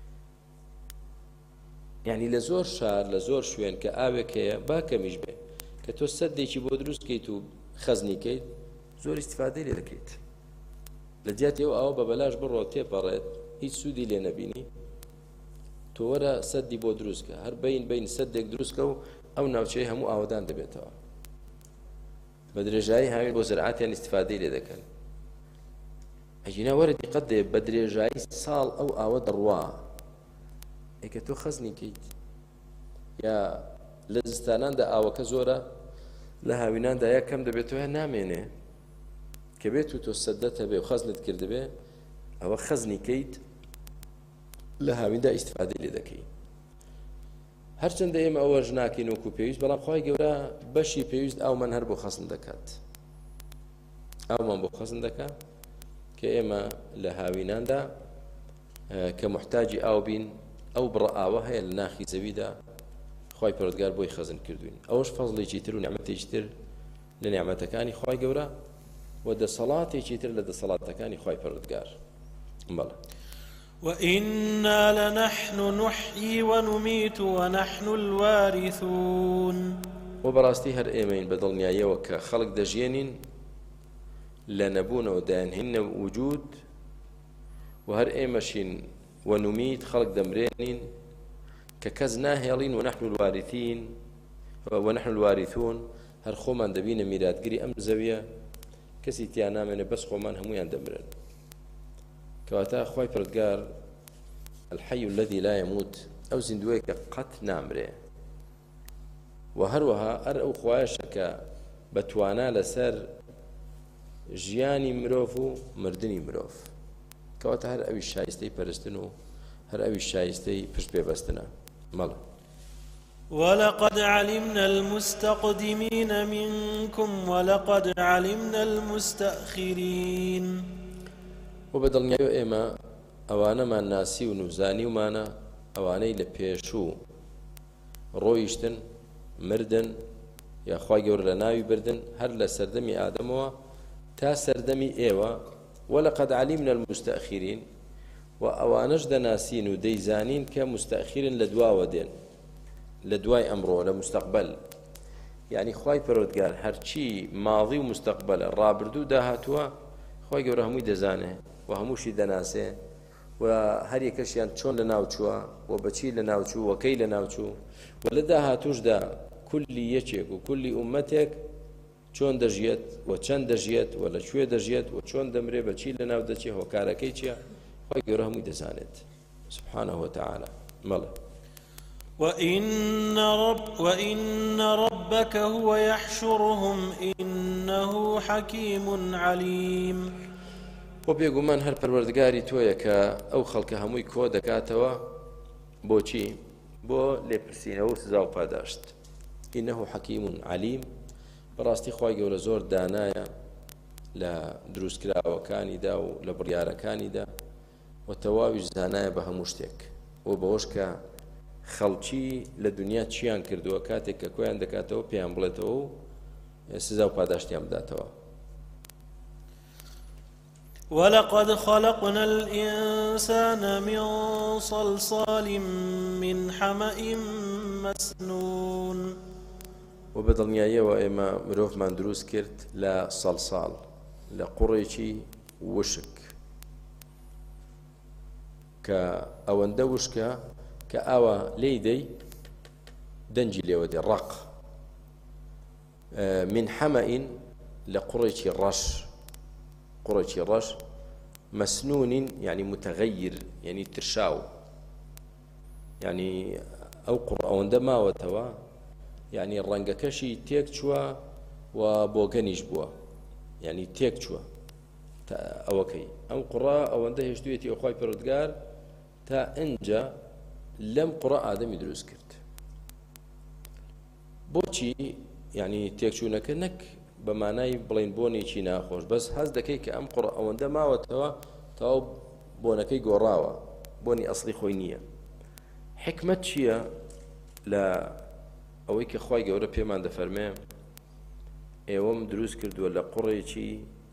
یعنی لە زۆر شار لە زۆر شوێن کە ئاوێک هەیە با کەمیش بێ کە تۆ سەدێکی بۆ دروستکەیت و خەزنیکەیت زۆر ئیسیفادەی لێ دەکەیت لە جیاتی ئەو ئاوە بە بەلاش بڕۆ تێپەڕێت هیچ سوودی لێ نەبینی تۆ وەرە سەدی بۆ دروستکە هەر بین سەدێک دروستکە و ئەو ناوچەی هەموو ئاوەدان دەبێتەوە بە درێژایی هاوین بۆ زرعاتیان ئیسیفادەی لێ دەکەن ئەجینا وەرە دیقەت دێ بە درێژایی ساڵ ئەو ئاوە دەڕوا ئێکە تۆ خەزنیکەیت یا لە زستاناندا ئاوەکە زۆرە لە هاویناندا یا کەم دەبێتەوە یا نامێنێ کە بێت و تۆ سەدەت هەبێ و خەزنت کردبێ ئەوە خەزنیکەیت لە هاویندا ئیسیفادەی لێ دەکەی هەرچەندە ئێمە ئەوەش ناکەین وەکو پێویست بەڵام خۆی گەورە بەشی پێویست ئەومان هەر بۆ خەسم دەکات ئەومان بۆ خەسم دەکات کە ئێمە لە هاویناندا کە محتاجی ئاو بین ئەو بڕە ئاوە هەیە لە ناخی زەویدا خی پەروەردگار بۆی خەزم کردوین ئەوەش فەزڵێکی تر و نعمەتێکی تر لە نعمەتەکانی خی گەورە و دەسەڵاتێکی تر لە دەسەڵاتەکانی خی پەروەردگار بەڵێ وإنا لنحن نحيي ونميت ونحن الوارثون وبراستي هر ئێمەین بە دڵنیاییەوە کە خەڵک دەژێنین لە نەبوونەوە دایانهێنە وجود و هەر ئێمەشین ونميت خەڵک دەمرێنین کە کەس ناهێڵین ونحن الوارثون هەر خۆمان دەبینە میراتگری ئەم زەویە کەسی تیان نامێنێ بەس خۆمان هەمویان دەمرن کەواتە خی پەروەردگار الحي الذي لا يموت ئەو زیندووەیە کە قەت نامرێ و هەروەها ئەر ئەو خوایشە کە بەتوانا لەسەر ژیانی مرۆڤ و مردنی مرۆڤ کەواتە هەر ئەوی شایستەی پەرستن و هەر ئەوی شایستەی پشت پێبەستنە مەڵە ولقد علمنا المستقدمين منكم ولقد علمنا المستأخرين وبدڵنیاییەوە ئێمە ئەوانەمان ناسی و نوزانی ومانە ئەوانەی لە پێشوو ڕۆیشتن مردن یاخوای گەورە لە ناوی بردن هەر لە سەردەمی ئادەمەوە تا سەردەمی ئێوە ولقد علمنا المستأخرين و ئەوانەش دەناسین و دەیزانین کە مستەخیرن لە دواوە دێن لە دوای ئەمڕۆ لە مستەقبەل یعنی خوای پەروەردگار هەرچی ماضی و مستەقبەلە ڕابردوو داهاتووە خوای گەورە هەمووی دەزانێ و هەمووشی دەناسێ و هەر یەکەشیان چۆن لە ناوچووە و بەچی لە ناوچوو وەکەی لە ناوچوو و لە داهاتووشدا کولی یەکێک و کولی ئومەتێک چۆن دەژیێت و چەند دەژیێت و لەکوێ دەژیێت و چۆن دەمرێ بەچی لە ناو دەچێ هۆکارەکەی چییە خوای گەورە هەمووی دەزانێت سبحانه وتعالى مەڵێ وإن ربك هو يحشرهم إنه حكيم عليم و بێگومان هەر پەروەردگاری تۆیە کە ئەو خەڵکە هەمووی کۆ دەکاتەوە بۆچی بۆ لێپرسینەوە و سزا و پاداشت إنه حكيم عليم بەڕاستی خوای گەورە زۆر دانایە لە دروستکراوەکانیدا و لە بڕیارەکانیدا و تەواویش زانایە بە هەموو شتێک و بەوەش کە خەڵکی لە دنیا چیان کردووە کاتێک کە کۆیان دەکاتەوە پێیان بڵێتەوە و سزا و پاداشتیان بداتەوە ولقد خلقنا الإنسان من صلصال من حمأ مسنون و بەدڵنیاییەوە ئێمە مرۆڤمان دروست کرد لە سەڵساڵ لە قوڕێکی وشک کە ئەوەندە وشکە کە ئاوە لێی دەی دەنجی لێوە دێ ڕق من حەمەئین لە قوڕێکی ڕەش مەسنونین یعنی متغیر یعنی ترشاو یعنی ئەو قوڕ ئەوەندە ماوەتەوە یعنی ڕەنگەکەشی تێک چووە و بۆگەنیش بووە یعنی تێک چووە ئەوەکەی ئەم قوڕە ئەوەندە هێشتوێتی ئەوخوای پەروەردگار تا ئەنجا لەم قوڕە ئادەمی دروست کرد بۆچی یعنی تێکچوونەکە نەک بە مانای بڵین بۆنێکی ناخۆش بەس هەز دەکەی کە ئەم قوڕە ئەوەندە ماوەتەوە تاو بۆنەکەی گۆڕاوە بۆنی ئەسڵی خۆی نییە حکمت چییە لە ئەوەی کە خوای گەورە پێمان دەفەرمێ ئێوەم دروست کردووە لە قوڕێکی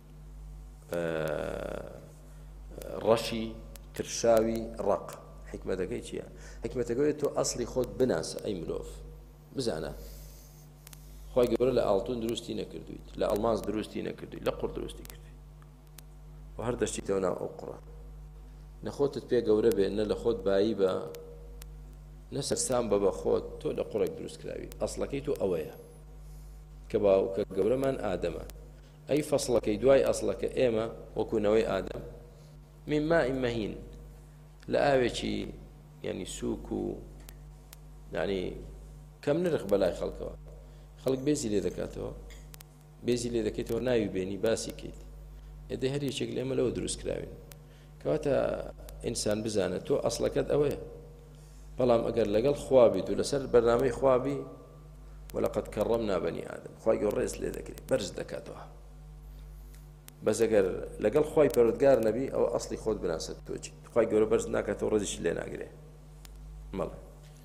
ڕەشی ترشاوی ڕق حکمەتەکەی چییە حکمەتەکەی تۆ ئەسڵی خۆت بناسە ئەی مرۆڤ بزانە خوای گەورە لە ئاڵتون دروستی نەکردویت لە ئەڵماس دروستی نەکردویت لە قوڕ دروستی کردویت و هەر دەشتیتەوە ناو ئەو قوڕە نەخۆتت پێ گەورە بێ نە لە خۆت بایی بە نەسەرسان بە خۆت تۆ لە قوڕێک دروست کراوی ئەسڵەکەی تۆ ئەوەیە کە باوکە گەورەمان ئادەمە ئەی فەسڵەکەی دوای ئەسڵەکە ئێمە وەکوونەوەی ئادەم من ماء مهین لە ئاوێکی یعنی سووک و یعنی کەم نرخ بەلای خەڵکەوە خەڵک بێزی لێ دەکاتەوە بێزی لێ دەکەیتەوە ناوی بێنی باسی کەیت ئێدە هەر یەکێک لە ئێمە لەوە دروست کراوین کەواتە ئینسان بزانە تۆ ئەسڵەکەت ئەوەیە بەڵام ئەگەر لەگەڵ خوا بیت و لەسەر بەرنامەی خوابی وەلەقەد کەڕەمنا بەنی ئادەم خوای گەورە ڕێز لێ دەکرێت بەرز دەکاتەوە بەس ئەگەر لەگەڵ خوای پەروەردگار نەبی ئەو ئەسڵی خۆت بناسەت تۆچی خوای گەورە بەرز ناکاتەوە ڕێزیش لێ ناگرێ مەڵێ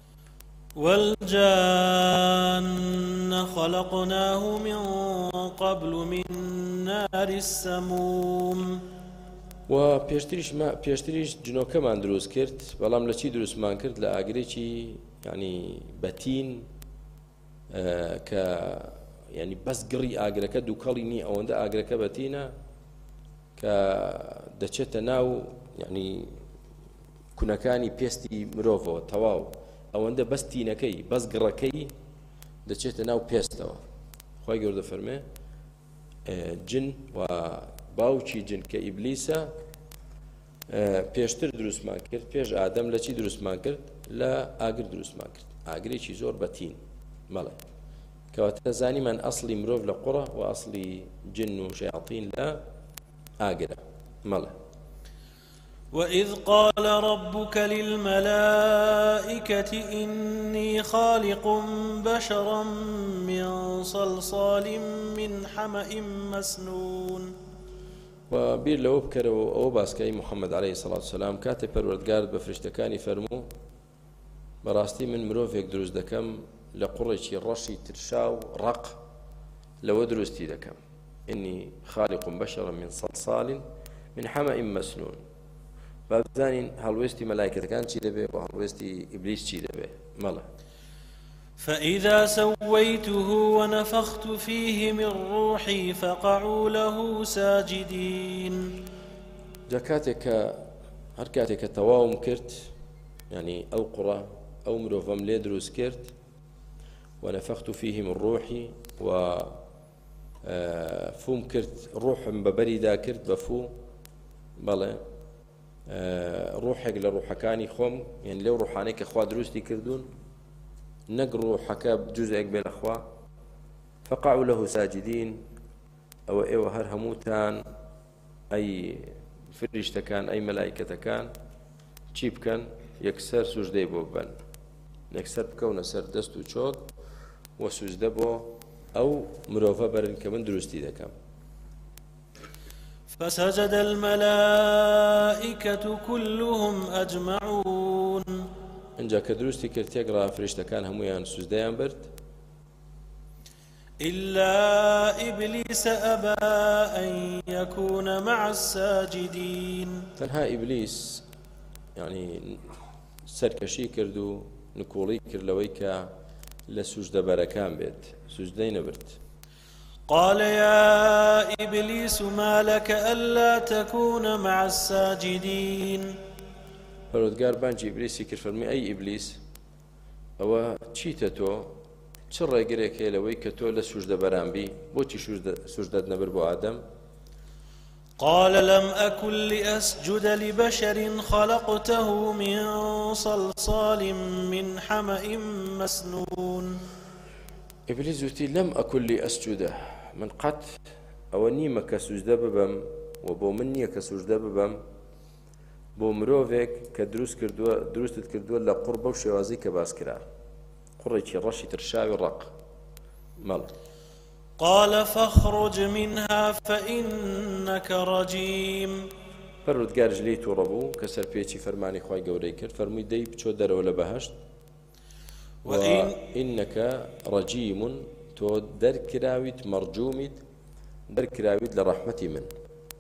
والجان خلقناه من قبل من نار السموم و پێشتریش جنۆکەمان دروست کرد بەڵام لە چی دروستمان کرد لە ئاگرێکی ینی بەتین کە ینی بەس گڕی ئاگرەکە دووکەڵی نی ئەوەندە ئاگرەکە بەتینە کە دەچێتە ناو ینی کونەکانی پێستی مرۆڤەوە تەواو ئەوەندە بەس تینەکەی بەس گڕەکەی دەچێتە ناو پێستەوە خوای گەورە دەفەرمێ جن و باوکی جن کە ئیبلیسە پێشتر دروستمان کرد پێش ئادەم لە چی دروستمان کرد لە ئاگر دروستمان کرد ئاگرێکی زۆر بەتین مەڵێ کەواتە زانیمان ئەسڵی مرۆڤ لە قوڕە و ئەسڵی جن و شەیاطین لە ئاگرە مەڵێ وإذ قال ربك للملائكة إني خالق بشرا من صلصال من حمأ مسنون و بیر لەوە بکەرەوە ئەوە باسکەی محەممەد عەلەیهی سەڵات وسەلام کاتێک پەروەردگار بە فریشتەکانی فەرموو بەڕاستی من مرۆڤێک دروست دەکەم لە قوڕێکی ڕەشی ترشا و ڕق لەوە دروستی دەکەم إني خالق بشرا من صلصال من حمأ مسنون بابزانین هەڵوێستی مەلایکەتەکان چی دەبێ و هەڵوێستی ئیبلیس چی دەبێ مەڵێ فإذا سويته ونفخت فيه من روحي فقعوا له ساجدين جا کاتێک هەر کاتێک کە تەواوم کرد ینی ئەو قوڕە ئەو مرۆڤەم لێ دروست کرد ونفخت فيه من روحي و فوم کرد ڕوحم بەبەریدا کرد بە فوو بەڵێ ڕوحێک لە ڕوحەکانی خۆم یان لەو ڕوحانەی کە خوا دروستی کردوون نەک ڕوحەکە جوزێک بێ لەخوا فقعوا له ساجدين ئەوە ئێوە هەر هەمووتان ئەی فریشتەکان ئەی مەلایکەتەکان چی بکەن یەکسەر سوژدەی بۆ ببەن یەکسەر بکەونە سەر دەست و چۆت و سوژدە بۆ ئەو مرۆڤە بەرن کە من دروستی دەکەم فسجد الملائكة كلهم أجمعون اینجا کە دروستی کرد تێگڕا فریشتەکان هەمویان سوژدەیان برد إلا إبليس أبى أن يكون مع الساجدين تەنها ئیبلیس یعنی سەرکەشی کرد و نکۆڵی کرد لەوەی کە لە سوژدەبەرەکان بێت سوژدەی نەبرد قال يا إبليس ما لك ألا تكون مع الساجدين پەروەردگار بانگی ئیبلیسی کرد فەرمی ئەی ئیبلیس ئەوە چیتە تۆ چ ڕێگرێک هەیە لەوەی کە تۆ لە سوژدەبەران بی بۆچی سوژدەت نەبر بۆ ئادەم قال لم أكن لأسجد لبشر خلقته من صلصال من حمأ مسنون ئیبلیس وتی لەم ئەکن لأسجودە من قەت ئەوە نیمە کە سوژدە ببەم و بۆ من نییە کە سوژدە ببەم بۆ مرۆڤێک کە دروستت کردووە لە قوڕ بەو شێوازی کە باس کرا قوڕێکی ڕەشی ترشاوی ڕق مەڵ قال فاخرج منها فإنك رجيم پەروەردگارش لێی تووڕە بوو کە سەرپێکی فەرمانی خوای گەورەی کرد فەرمووی دەی بچۆ دەرەوە لە بەهەشت وإنك رجيم تۆ دەرکراویت مەرجوومیت دەرکراویت لە ڕەحمەتی من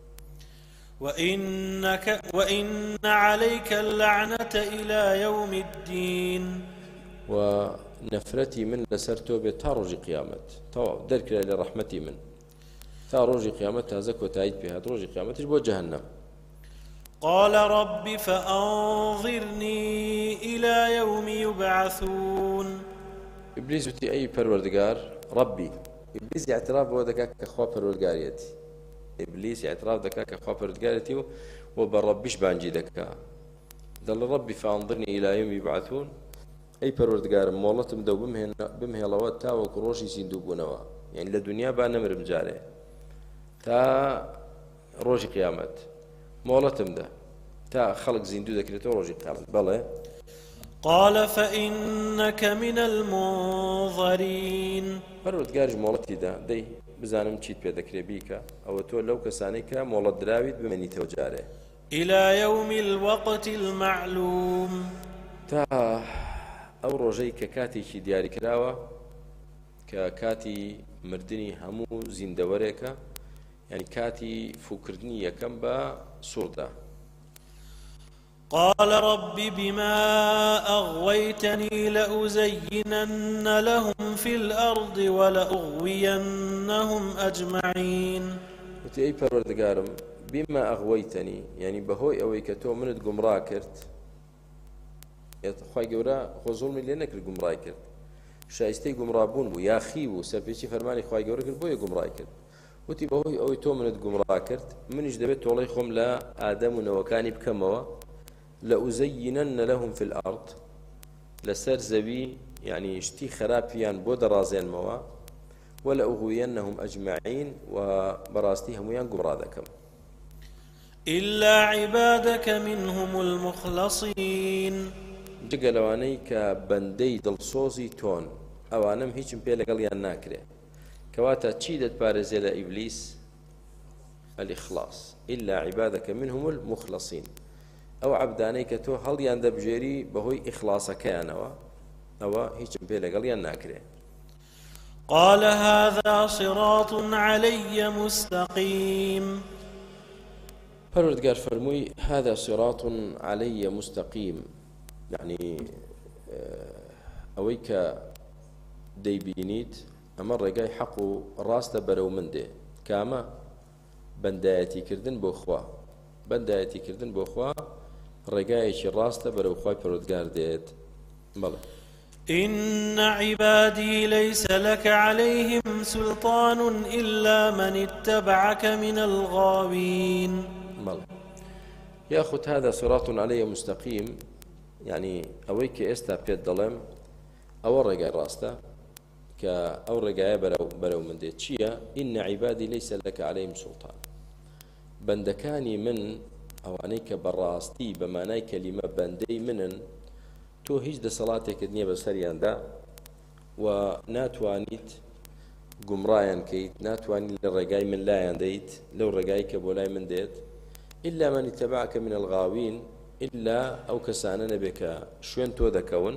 وإن عليك اللعنة إلى يوم الدين ونفرتي من لسر توبة تا ڕۆژی قیامەت تەواو دەرکرا لە ڕەحمەتی من تا ڕۆژی قیامەت تازە کۆتاییت پێ هات ڕۆژی قیامەتیش بۆ جەهەنەم قال رب فأنظرني إلى يوم يبعثون ئیبلیس وتی ئەی پەروەردگار ڕەبی ئیبلیس اعتراف بۆ دەکات کە خوا پەروەردگارێتی ئیبلیس اعتراف دەکات کە خوا پەروەردگارێتی و بە ڕەبیش بانگی دەکات دەڵێ ڕەبی فأنظرني إلى يوم يبعثون ئەی پەروەردگارم مۆڵەتم دە و بمهێڵەوە تاوەکو ڕۆژی زیندوو بوونەوە یعنی لە دنیا با نەمرم جارێ تا ڕۆژی قیامەت مۆڵەتم دە تا خەڵک زیندوو دەکرێتەوە ڕۆژی قیامەت بەڵێ قال فإنك من المنظرين پەروەردگاریش مۆڵەتی دا دەی بزانم چیت پێ دەکرێ بیکە ئەوە تۆ لەو کەسانەی کە مۆڵەت دراویت بمێنیتەوە جارێ إلى يوم الوقت المعلوم تا ئەو ڕۆژەی کە کاتێکی دیاری کراوە کە کاتی مردنی هەموو زیندەوەرێکە یعنی کاتی فوکردنی یەکەم بە سووردا قال رب بما أغويتني لأزينن لهم في الأرض ولأغوينهم أجمعين وتی ئەی پەروەردگارم بما ئەغوەیتەنی یعنی بەهۆی ئەوەی کە تۆ منت گومڕا کرد خوای گەورە خۆ زوڵمی لێ نەکرد گومڕای کرد شایستەی گومڕابوون بوو یا خی بوو سەرپێچی فەرمانی خوای گەورە کرد بۆیە گومڕای کرد وتی بەهۆی ئەوەی تۆ منت گومڕا کرد منیش دەبێت تۆڵەی خۆم لە ئادەم و نەوەکانی بکەمەوە لأزينن لهم في الأرض لسر زوي يعني اشتي خرابيان بود رازين موا ولأغوينهم أجمعين وبراستيهم ويان قمرادكم إلا عبادك منهم المخلصين جگەلەوانەی کە بەندەی دڵسۆزی تۆن ئەوانم هیچم پێ لەگەڵیان ناکرێ کەواتە چی دەتپارێزێ لە ئیبلیس الإخلاص إلا عبادك منهم المخلصين ئەو عەبدانەی کە تۆ هەڵیان دەبژێری بەهۆی ئیخلاسەکەیانەوە ئەوە هیچم پێ لەگەڵیان ناکرێ قال هذا صراط علي مستقيم پەروەردگار فەرمووی هذا صراط علي مستقيم يعني ئەوەی کە دەیبینیت ئەمە ڕێگای حەق و ڕاستە بەرەو من دێ کامە بەندایەتیکردن بۆ خوا بەندایەتیکردن بۆ خوا ڕێگایەکی ڕاستە بەرەو خوای پەروەردگار دێت بەڵێ إن عبادي ليس لك عليهم سلطان إلا من اتبعك من الغاوين بەڵێ یاخود هذا صراط علي مستقيم يعني ئەوەی کە ئێستا پێت دەڵێم ئەوە ڕێگای ڕاستە کە ئەو ڕێگایە بەرەو من دێت چییە؟ إن عبادي ليس لك عليهم سلطان بەندەکانی من ئەوانەی کە بەڕاستی بە مانای کەلیمە بەندەی منن تۆ هیچ دەسەڵاتێکت نییە بەسەریاندا و ناتوانیت گومڕایان کەیت ناتوانیت لە ڕێگای من لایان دەیت لەو ڕێگایی کە بۆ لای من دێت إلا من اتبعك من الغاوين إلا ئەو کەسانە نەبێ کە شوێن تۆ دەکەون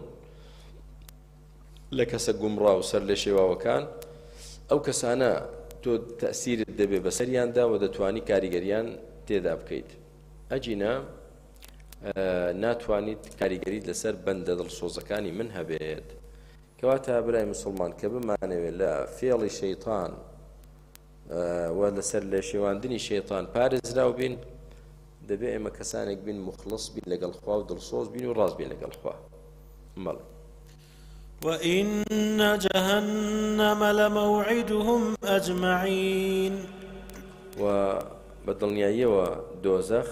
لە کەسە گومڕا و سەر لە شێواوەکان ئەو کەسانە تۆ تەسیرت دەبێ بەسەریاندا و دەتوانی کاریگەریان تێدا بکەیت ئەجینە ناتوانیت کاریگەریت لەسەر بەندە دڵسۆزەکانی من هەبێت کەواتە برای مسلمان کە بمانەوێت لە فێڵی شەیطان و لەسەر لە شێواندنی شەیطان پارێزراو بین دەبێ ئێمە کەسانێک بین مخلص بین لەگەڵ خوا و دڵسۆز بین و ڕاست بین لەگەڵ خوا بەڵێ وإن جهنم لموعدهم أجمعين و بەدڵنیاییەوە دۆزەخ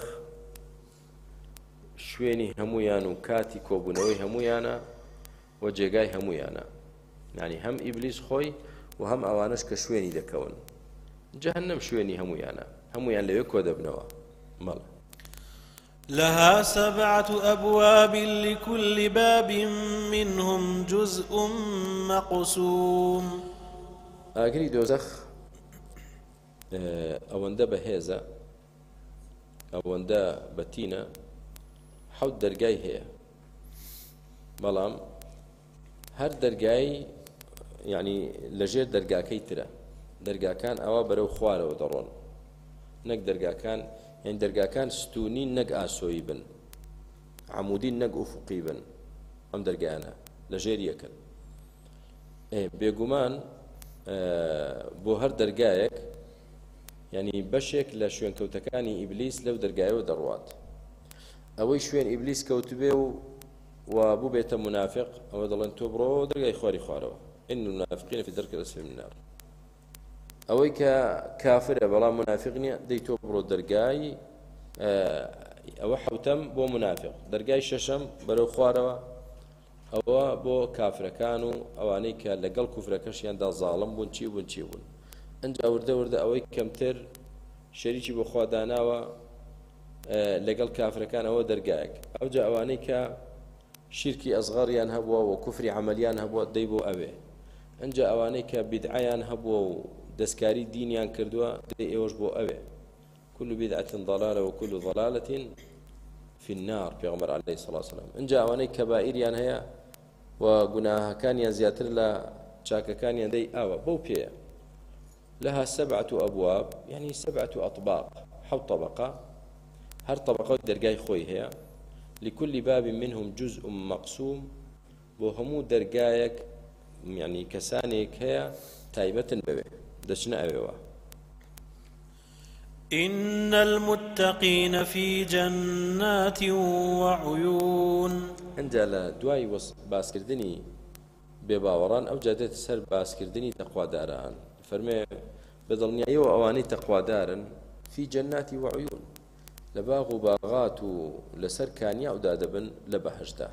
شوێنی هەمویان و کاتی کۆبوونەوەی هەمویانە و جێگای هەمویانە یعنی هەم ئیبلیس خۆی و هەم ئەوانش کە شوێنی دەکەون جەهەنەم شوێنی هەمویانە هەمویان لەوێ کۆ دەبنەوە مەڵێ لها 7 أبواب لكل باب منهم جزء مقسوم ئاگری دۆزەخ ئەوەندە بەهێزە ئەوەندە بەتینە 7 دەرگای هەیە بەڵام هەر دەرگای یعنی لەژێر دەرگاکەی ترە دەرگاکان ئەوە بەرەو خوارەوە دەڕۆن نەک دەرگاکان یعنی دەرگاکان ستونی نەک ئاسۆیی بن عمودی نەک ئوفقی بن ئەم دەرگایانە لەژێر یەکن بێگومان بۆ هەر دەرگایەک یعنی بەشێک لە شوێنکەوتەکانی ئیبلیس لەو دەرگایەوە دەڕوات ئەوەی شوێن ئیبلیس کەوتبێ و بوو بێتە منافق ئەوە دەڵێن تۆ بڕۆ دەرگای خواری خوارەوە إن المنافقين في الدرك الأسفل من النار ئەوەی کە کافرە بەڵام منافق نییە دەی تۆ بڕۆ دەرگای ئەوە حوتەم بۆ منافق دەرگای شەشەم بەرەو خوارەوە ئەوە بۆ کافرەکان و ئەوانەی کە لەگەڵ کوفرەکەشیاندا زاڵم بوون چی بوون ئەنجا وردە ئەوەی کەمتر شەریکی بۆ خوا داناوە لەگەڵ کافرەکان ئەوە دەرگایەک ئەوجا ئەوانەی کە شرکی ئەزغەڕیان هەبووە و کوفری عەمەلیان هەبووە دەی بۆ ئەوێ ئەنجا ئەوانەی کە بیدعەیان هەبووە و دەستکاری دینیان کردووە دەی ئێوەش بۆ ئەوێ كل بدعة ضلالة وكل ضلالة في النار پیغمبر عليه الصلاة والسلام انجا ئەوانەی کەبائیریان هەیە و گوناهەکانیان زیاتر لە چاکەکانیان دەی ئاوە بەو پێیە لها 7 أبواب يعني 7 أطباق 7 طبقة هر طبقة درجاي خوي هي لكل باب منهم جزء مقسوم وهمو درجايك يعني كسانك هي تايبة ببه دشنا أبوا إن المتقين في جنات وعيون عندما دواي باسكردني بباوران أو جادت سر باسكردني تقوى داران فرمي بضلني أيوة أواني تقوى دارا في جنات وعيون لباغ باغات لسر كانيا ودادبن لبهجتا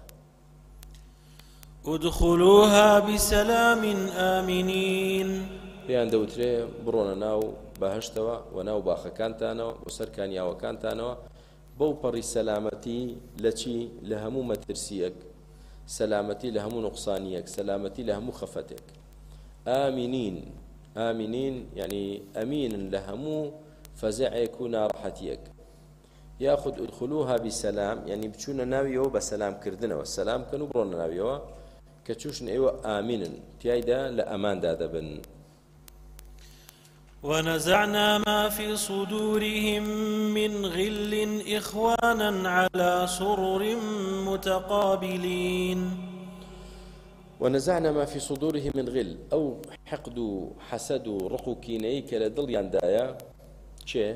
ادخلوها بسلام آمنين پێیان دەوترێ بڕۆنە ناو بەهەشتەوە و ناو باخەکانتانەوە بۆ سەر کانیاوەکانتانەوە بەو پەڕی سەلامەتی لە چی لە هەموو مەترسیەک سەلامەتی لە هەموو نوقسانیەک سەلامەتی لە هەموو خەفەتێک ئامینین یعنی ئەمینن لە هەموو فەزەعێک و ناڕەحەتیەک یاخود ادخلوها بسلام یعنی بچوونە ناویەوە بە سەلامکردنەوە سەلامکەن و بڕۆنە ناویەوە کە چوشن ئێوە ئامینن تیایدا لە ئەماندا دەبن ونزعنا ما في صدورهم من غل إخوانا على سرر متقابلين ونزعنا ما في صدورهم من غل أو حقد حسد رقو كينيك لدل يندايا چه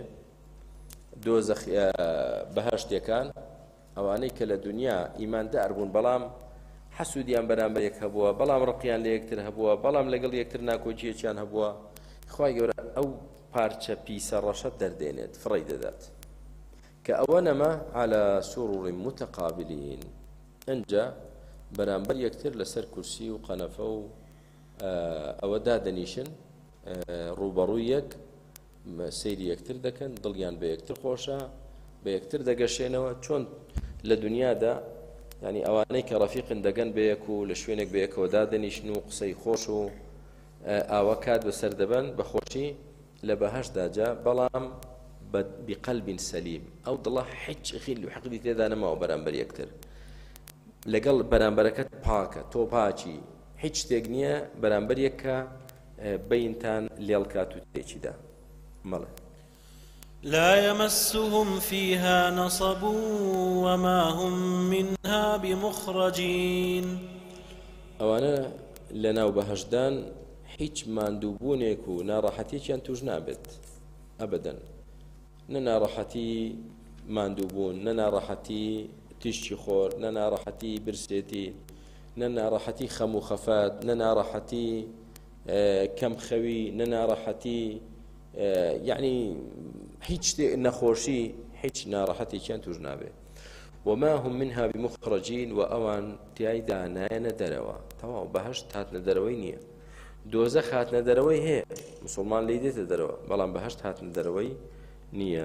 دۆزەخ بەهەشتێکان ئەوانەی کە لە دنیا ئیماندار بوون بەڵام حەسوودیان بەرامبەر یەک هەبووە بەڵام ڕقیان لە یەکتر هەبووە بەڵام لەگەڵ یەکتر ناکۆچیەکیان هەبووە خوای گەورە ئەو پارچە پیسە ڕەشەت دەردێنێت فڕی دەدات کە ئەوە نەما على سرور متقابلين ئەنجا بەرامبەر یەکتر لەسەر کورسی و قەنەفە و ئەوە دادەنیشن ڕوبەڕووی یەک سەیری یەکتر دەکەن دڵیان بە یەکتر خۆشە بە یەکتر دەگەشێنەوە چۆن لە دنیادا ینی ئەوانەی کە ڕەفیقن دەگەن بە یەک و لە شوێنێک بە یەکەوە دادەنیشن و قسەی خۆش و ئاوە کات بەسەر دەبەن بە خۆشی لە بەهەشتدا جا بەڵام بقەلب سەلیم ئەو دڵە هیچ غیل و حەقدی تێدا نەماوە بەرامبەر یەکتر لەگەڵ بەرامبەرەکەت پاکە تۆ پاچی هیچ شتێک نییە بەرامبەر یەکە بەینتان لێڵکات و تێکیدا مەڵێ لا يمسهم فيها نصب وما هم منها بمخرجين ئەوانە لە ناو بەهەشتدان هیچ ماندووبوونێک و ناڕەحەتێکیان توش نابێت ئەبەدەن نە ناڕەحەتی ماندووبوون نە ناڕەحەتی تیشتی خۆر نە ناڕەحەتی برسێتی نە ناڕەحەتی خەم و خەفات نە ناڕەحەتی کەم خەوی نە ناڕەحەتی یعنی هیچ شتێک نەخۆشی هیچ ناڕەحەتێکیان توش نابێت وما هم منها بمخرجين وأوان تيايدا ناينا دروا تمام بهشت هاتنا دروي نية دۆزەخ هاتنە دەرەوەی هەیە مسلمان لی دێتە دەرەوە بەڵام بەهەشت هاتنە دەرەوەی نییە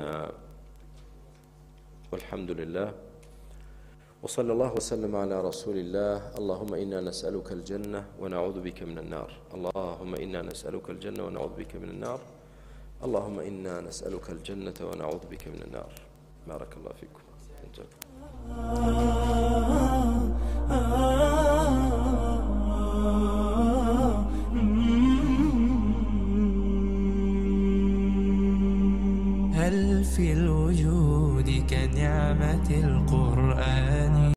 والحمد لله وصلى الله وسلم على رسول الله اللهم إنا نسألك الجنة ونعوذ بك من النار اللهم إنا نسألك الجنة ونعوذ بك من النار اللهم إنا نسألك الجنة ونعوذ بك من النار بارك الله فيكم